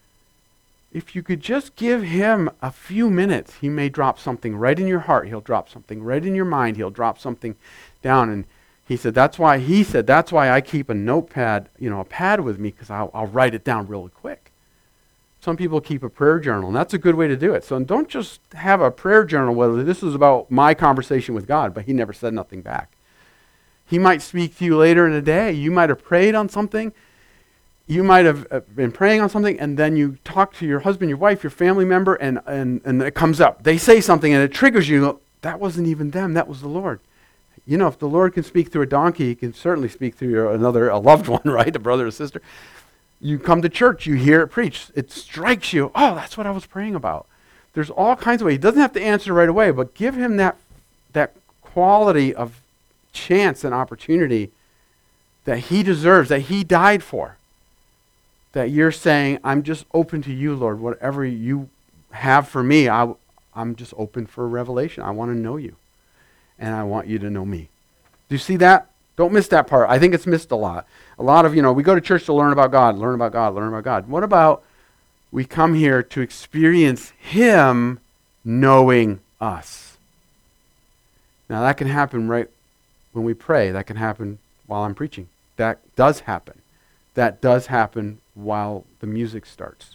If you could just give him a few minutes, he may drop something right in your heart. He'll drop something right in your mind. He'll drop something down. And he said, that's why I keep a notepad, a pad with me, because I'll write it down really quick. Some people keep a prayer journal, and that's a good way to do it. So don't just have a prayer journal, whether this is about my conversation with God, but he never said nothing back. He might speak to you later in the day. You might have prayed on something. You might have been praying on something, and then you talk to your husband, your wife, your family member, and it comes up. They say something, and it triggers you. That wasn't even them. That was the Lord. If the Lord can speak through a donkey, he can certainly speak through a loved one, right? A brother or sister. You come to church, you hear it preached. It strikes you. Oh, that's what I was praying about. There's all kinds of ways. He doesn't have to answer right away, but give him that quality of chance and opportunity that he deserves, that he died for. That you're saying, I'm just open to you, Lord. Whatever you have for me, I'm just open for revelation. I want to know you, and I want you to know me. Do you see that? Don't miss that part. I think it's missed a lot. A lot of, we go to church to learn about God, learn about God, learn about God. What about we come here to experience him knowing us? Now, that can happen right when we pray. That can happen while I'm preaching. That does happen. That does happen while the music starts.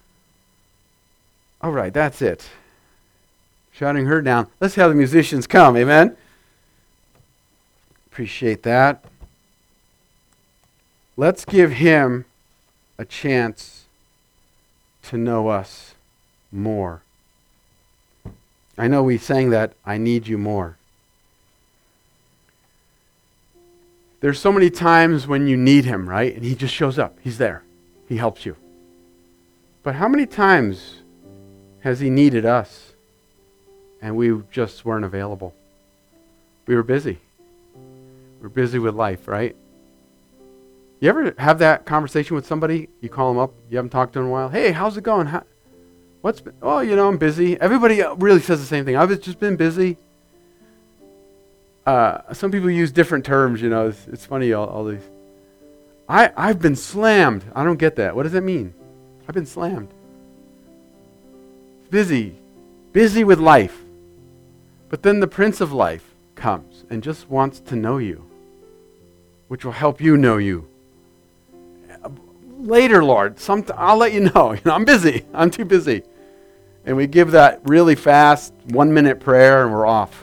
All right, that's it. Shutting her down. Let's have the musicians come, amen? Appreciate that. Let's give him a chance to know us more. I know we sang that, I need you more. There's so many times when you need him, right? And he just shows up. He's there. He helps you. But how many times has he needed us and we just weren't available? We were busy. We're busy with life, right? You ever have that conversation with somebody? You call them up, you haven't talked to them in a while. Hey, how's it going? I'm busy. Everybody really says the same thing. I've just been busy. Some people use different terms, It's funny, all these. I've been slammed. I don't get that. What does that mean? I've been slammed. Busy with life. But then the Prince of Life comes and just wants to know you, which will help you know you. Later, Lord, I'll let you know. I'm busy. I'm too busy. And we give that really fast 1-minute prayer and we're off.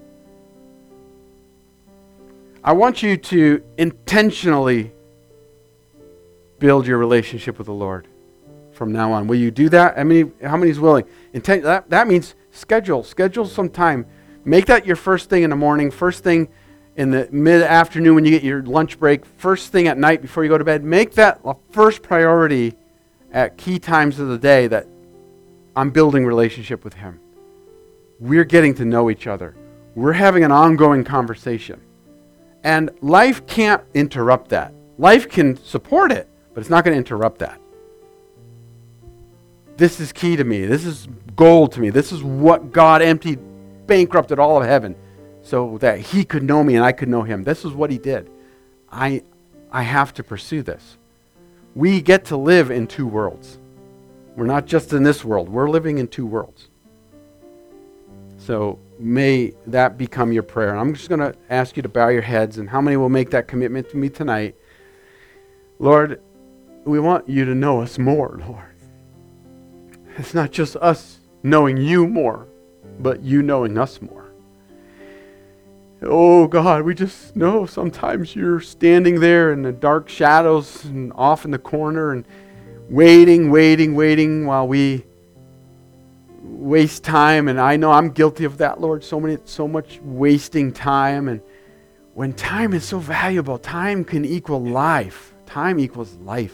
I want you to intentionally build your relationship with the Lord from now on. Will you do that? How many is willing? That means schedule some time. Make that your first thing in the morning, first thing in the mid-afternoon when you get your lunch break, first thing at night before you go to bed. Make that a first priority at key times of the day, that I'm building relationship with him. We're getting to know each other. We're having an ongoing conversation. And life can't interrupt that. Life can support it, but it's not going to interrupt that. This is key to me. This is gold to me. This is what God emptied, bankrupted all of heaven so that he could know me and I could know him. This is what he did. I have to pursue this. We get to live in two worlds. We're not just in this world. We're living in two worlds. So may that become your prayer. And I'm just going to ask you to bow your heads. And how many will make that commitment to me tonight? Lord, we want you to know us more, Lord. It's not just us knowing you more, but you knowing us more. Oh God, we just know sometimes you're standing there in the dark shadows and off in the corner and waiting while we waste time. And I know I'm guilty of that, Lord, so much wasting time. And when time is so valuable, time can equal life. Time equals life.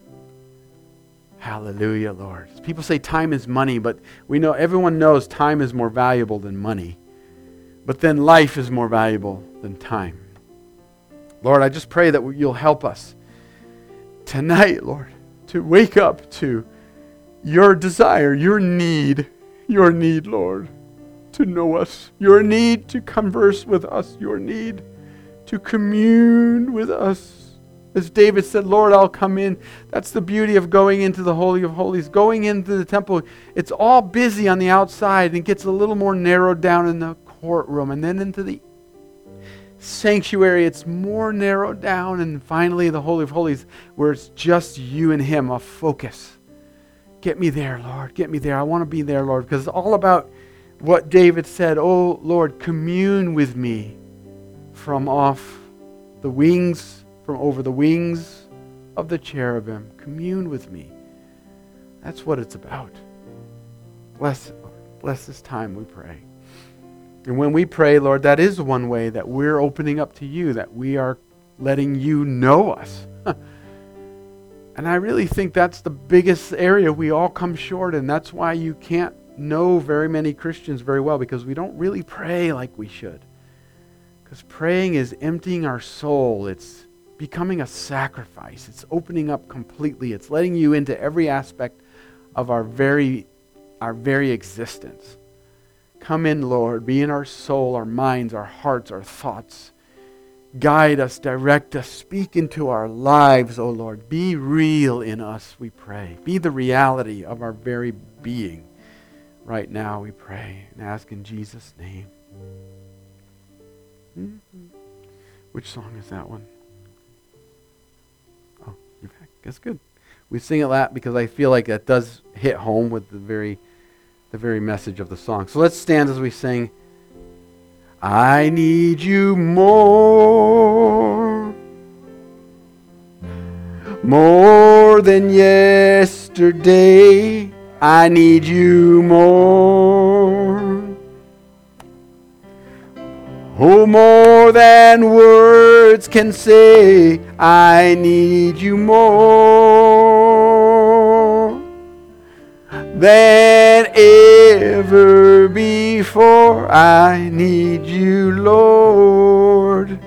Hallelujah, Lord. People say time is money, but we know, everyone knows time is more valuable than money. But then life is more valuable than time. Lord, I just pray that you'll help us tonight, Lord, to wake up to your desire, your need, Lord, to know us, your need to converse with us, your need to commune with us. As David said, Lord, I'll come in. That's the beauty of going into the Holy of Holies. Going into the temple, it's all busy on the outside and gets a little more narrowed down in the courtroom. And then into the sanctuary, it's more narrowed down. And finally, the Holy of Holies, where it's just you and him, a focus. Get me there, Lord. Get me there. I want to be there, Lord, because it's all about what David said. Oh, Lord, commune with me from off the wings, from over the wings of the cherubim. Commune with me. That's what it's about. Bless it, Lord. Bless this time, we pray. And when we pray, Lord, that is one way that we're opening up to you, that we are letting you know us. And I really think that's the biggest area we all come short in. That's why you can't know very many Christians very well, because we don't really pray like we should. Because praying is emptying our soul. It's becoming a sacrifice. It's opening up completely. It's letting you into every aspect of our very existence. Come in, Lord. Be in our soul, our minds, our hearts, our thoughts. Guide us, direct us, speak into our lives, O Lord. Be real in us, we pray. Be the reality of our very being. Right now, we pray and ask in Jesus' name. Which song is that one? Oh, you're back. That's good. We sing it that because I feel like that does hit home with the very message of the song. So let's stand as we sing. I need you more than yesterday. I need you more. Oh, more than words can say. I need you more than ever before. I need you, Lord.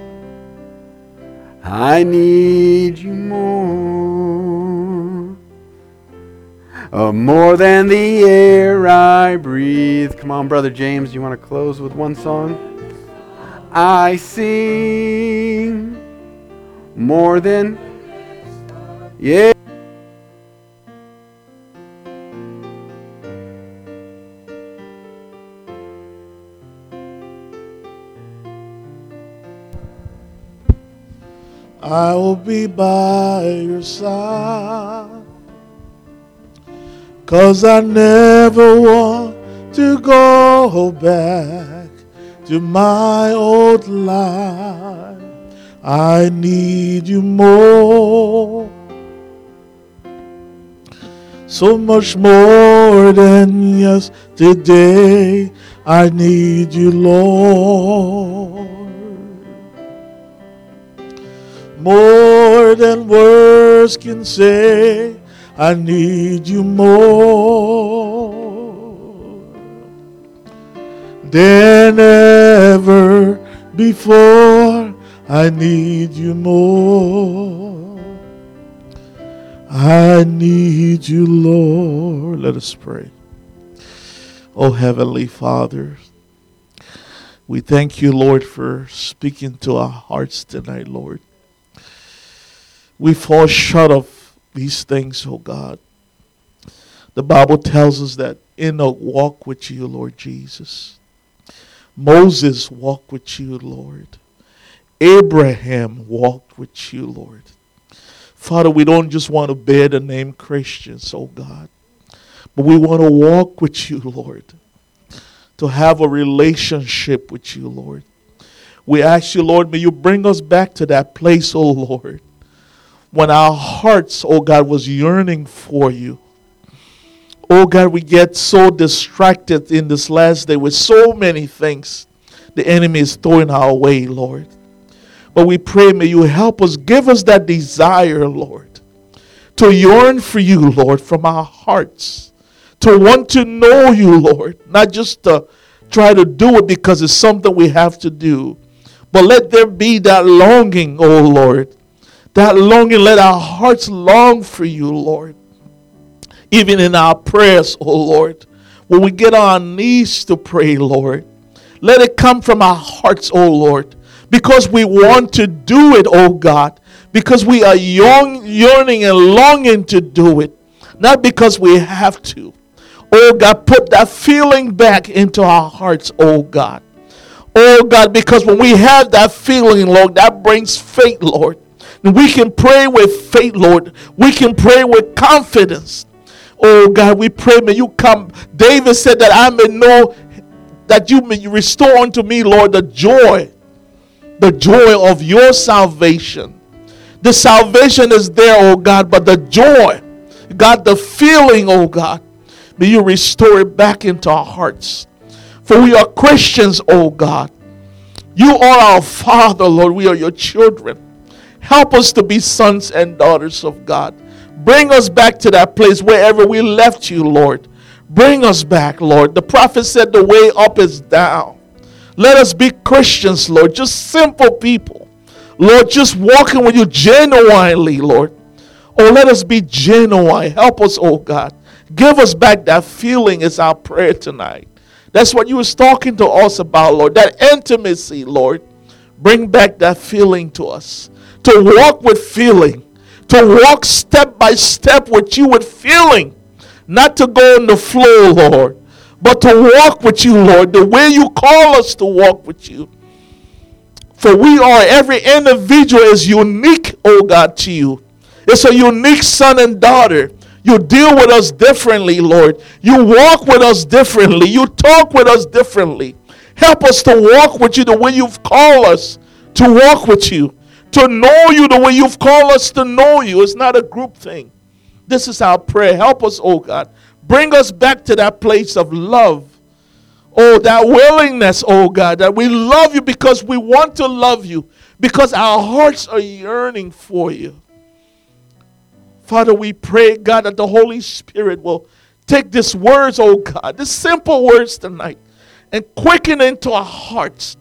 I need you more. More than the air I breathe. Come on, Brother James, you want to close with one song? I sing more than, yeah. I will be by your side, 'cause I never want to go back to my old life. I need you more, so much more than yesterday. I need you, Lord. More than words can say. I need you more than ever before. I need you more. I need you, Lord. Let us pray. Oh, Heavenly Father, we thank you, Lord, for speaking to our hearts tonight, Lord. We fall short of these things, oh God. The Bible tells us that Enoch walked with you, Lord Jesus. Moses walked with you, Lord. Abraham walked with you, Lord. Father, we don't just want to bear the name Christians, oh God, but we want to walk with you, Lord, to have a relationship with you, Lord. We ask you, Lord, may you bring us back to that place, oh Lord, when our hearts, oh God, was yearning for you. Oh God, we get so distracted in this last day with so many things the enemy is throwing our way, Lord. But we pray, may you help us, give us that desire, Lord, to yearn for you, Lord, from our hearts, to want to know you, Lord, not just to try to do it because it's something we have to do, but let there be that longing, oh Lord, that longing, let our hearts long for you, Lord. Even in our prayers, oh Lord, when we get on our knees to pray, Lord, let it come from our hearts, oh Lord, because we want to do it, oh God, because we are yearning and longing to do it, not because we have to. Oh God, put that feeling back into our hearts, oh God. Oh God, because when we have that feeling, Lord, that brings faith, Lord. And we can pray with faith, Lord. We can pray with confidence. Oh God, we pray, may you come. David said that I may know that you may restore unto me, Lord, the joy of your salvation. The salvation is there, oh God, but the joy, God, the feeling, oh God, may you restore it back into our hearts. For we are Christians, oh God. You are our Father, Lord. We are your children. Help us to be sons and daughters of God. Bring us back to that place wherever we left you, Lord. Bring us back, Lord. The prophet said the way up is down. Let us be Christians, Lord. Just simple people. Lord, just walking with you genuinely, Lord. Oh, let us be genuine. Help us, oh God. Give us back that feeling is our prayer tonight. That's what you was talking to us about, Lord. That intimacy, Lord. Bring back that feeling to us. To walk with feeling. To walk step by step with you with feeling. Not to go in the flow, Lord. But to walk with you, Lord. The way you call us to walk with you. For we are, every individual is unique, oh God, to you. It's a unique son and daughter. You deal with us differently, Lord. You walk with us differently. You talk with us differently. Help us to walk with you the way you've called us to walk with you. To know you the way you've called us to know you. It's not a group thing. This is our prayer. Help us, oh God. Bring us back to that place of love. Oh, that willingness, oh God, that we love you because we want to love you. Because our hearts are yearning for you. Father, we pray, God, that the Holy Spirit will take these words, oh God, these simple words tonight, and quicken into our hearts.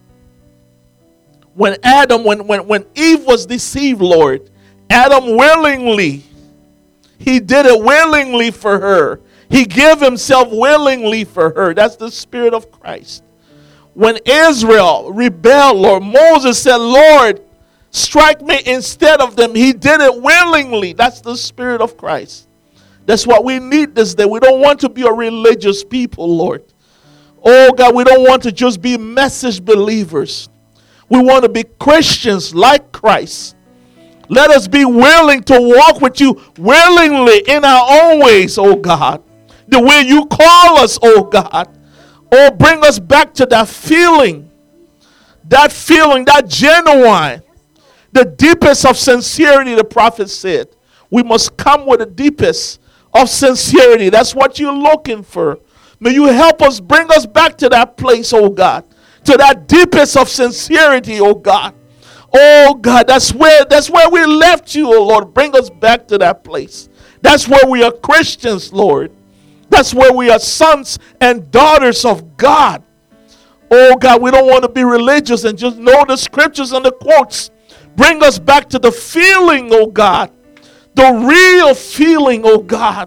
When Eve was deceived, Lord, Adam willingly, he did it willingly for her. He gave himself willingly for her. That's the Spirit of Christ. When Israel rebelled, Lord, Moses said, Lord, strike me instead of them. He did it willingly. That's the Spirit of Christ. That's what we need this day. We don't want to be a religious people, Lord. Oh, God, we don't want to just be message believers. We want to be Christians like Christ. Let us be willing to walk with you willingly in our own ways, oh God. The way you call us, oh God. Oh, bring us back to that feeling, that genuine, the deepest of sincerity, the prophet said. We must come with the deepest of sincerity. That's what you're looking for. May you help us, bring us back to that place, oh God. To that deepest of sincerity, oh God. Oh God, that's where we left you, oh Lord. Bring us back to that place. That's where we are Christians, Lord. That's where we are sons and daughters of God. Oh God, we don't want to be religious and just know the scriptures and the quotes. Bring us back to the feeling, oh God. The real feeling, oh God.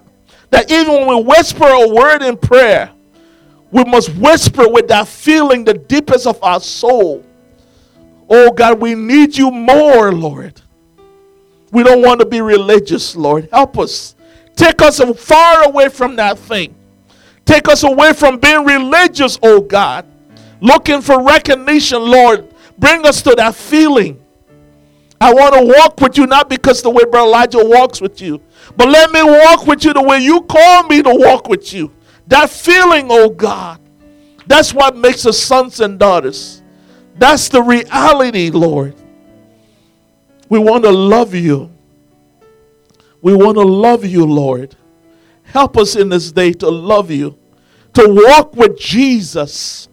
That even when we whisper a word in prayer, we must whisper with that feeling, the deepest of our soul. Oh God, we need you more, Lord. We don't want to be religious, Lord. Help us. Take us far away from that thing. Take us away from being religious, oh God. Looking for recognition, Lord. Bring us to that feeling. I want to walk with you, not because the way Brother Elijah walks with you, but let me walk with you the way you call me to walk with you. That feeling, oh God, that's what makes us sons and daughters. That's the reality, Lord. We want to love you. We want to love you, Lord. Help us in this day to love you, to walk with Jesus.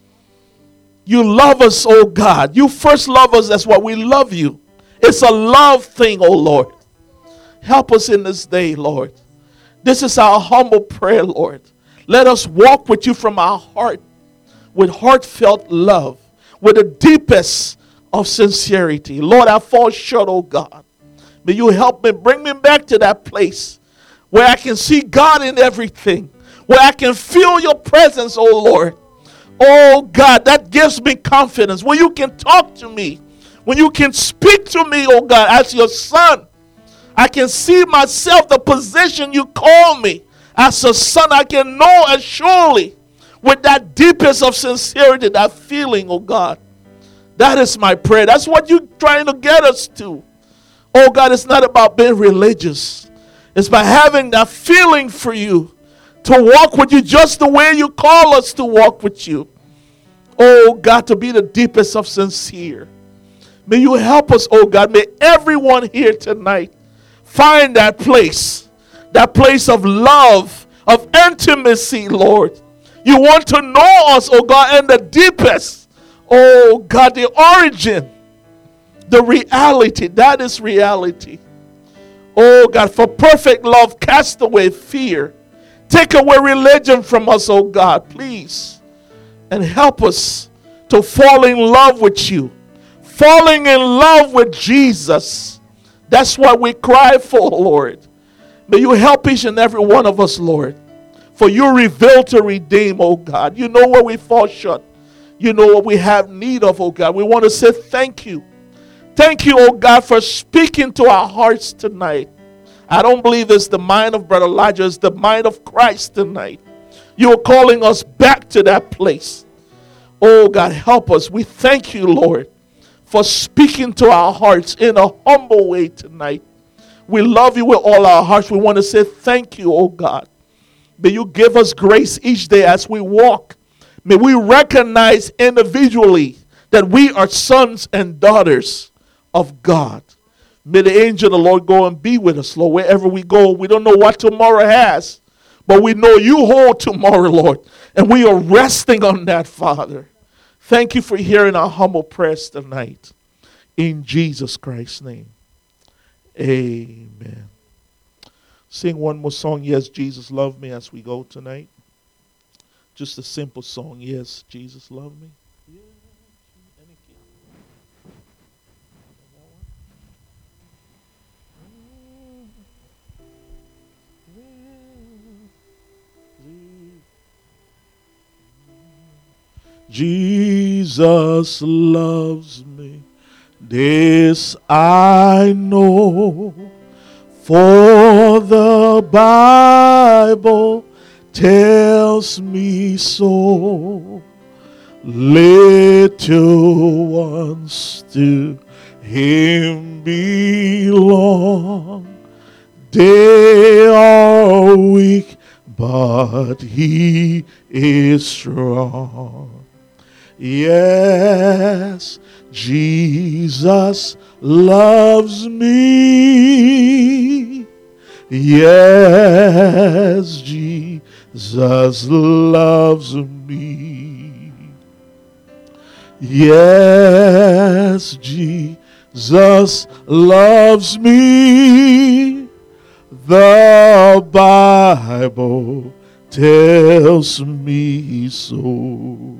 You love us, oh God. You first love us. That's why we love you. It's a love thing, oh Lord. Help us in this day, Lord. This is our humble prayer, Lord. Let us walk with you from our heart with heartfelt love, with the deepest of sincerity. Lord, I fall short, oh God. May you help me, bring me back to that place where I can see God in everything, where I can feel your presence, oh Lord. Oh God, that gives me confidence. When you can talk to me, when you can speak to me, oh God, as your son, I can see myself, the position you call me. As a son, I can know as surely with that deepest of sincerity, that feeling, oh God. That is my prayer. That's what you're trying to get us to. Oh God, it's not about being religious. It's by having that feeling for you, to walk with you just the way you call us to walk with you. Oh God, to be the deepest of sincere. May you help us, oh God. May everyone here tonight find that place of love, of intimacy, Lord. You want to know us, oh God, and the deepest, oh God, the origin, the reality. That is reality. Oh God, for perfect love cast away fear. Take away religion from us, oh God, please. And help us to fall in love with you. Falling in love with Jesus. That's what we cry for, Lord. May you help each and every one of us, Lord. For you reveal to redeem, oh God. You know where we fall short. You know what we have need of, oh God. We want to say thank you. Thank you, oh God, for speaking to our hearts tonight. I don't believe it's the mind of Brother Elijah. It's the mind of Christ tonight. You're calling us back to that place. Oh God, help us. We thank you, Lord, for speaking to our hearts in a humble way tonight. We love you with all our hearts. We want to say thank you, oh God. May you give us grace each day as we walk. May we recognize individually that we are sons and daughters of God. May the angel of the Lord go and be with us, Lord, wherever we go. We don't know what tomorrow has, but we know you hold tomorrow, Lord, and we are resting on that, Father. Thank you for hearing our humble prayers tonight. In Jesus Christ's name, amen. Sing one more song, Yes, Jesus Loved Me, as we go tonight. Just a simple song, Yes, Jesus Loved Me. Jesus loves me, this I know, for the Bible tells me so. Little ones to him belong. They are weak, but he is strong. Yes, Jesus loves me. Yes, Jesus loves me. Yes, Jesus loves me. The Bible tells me so.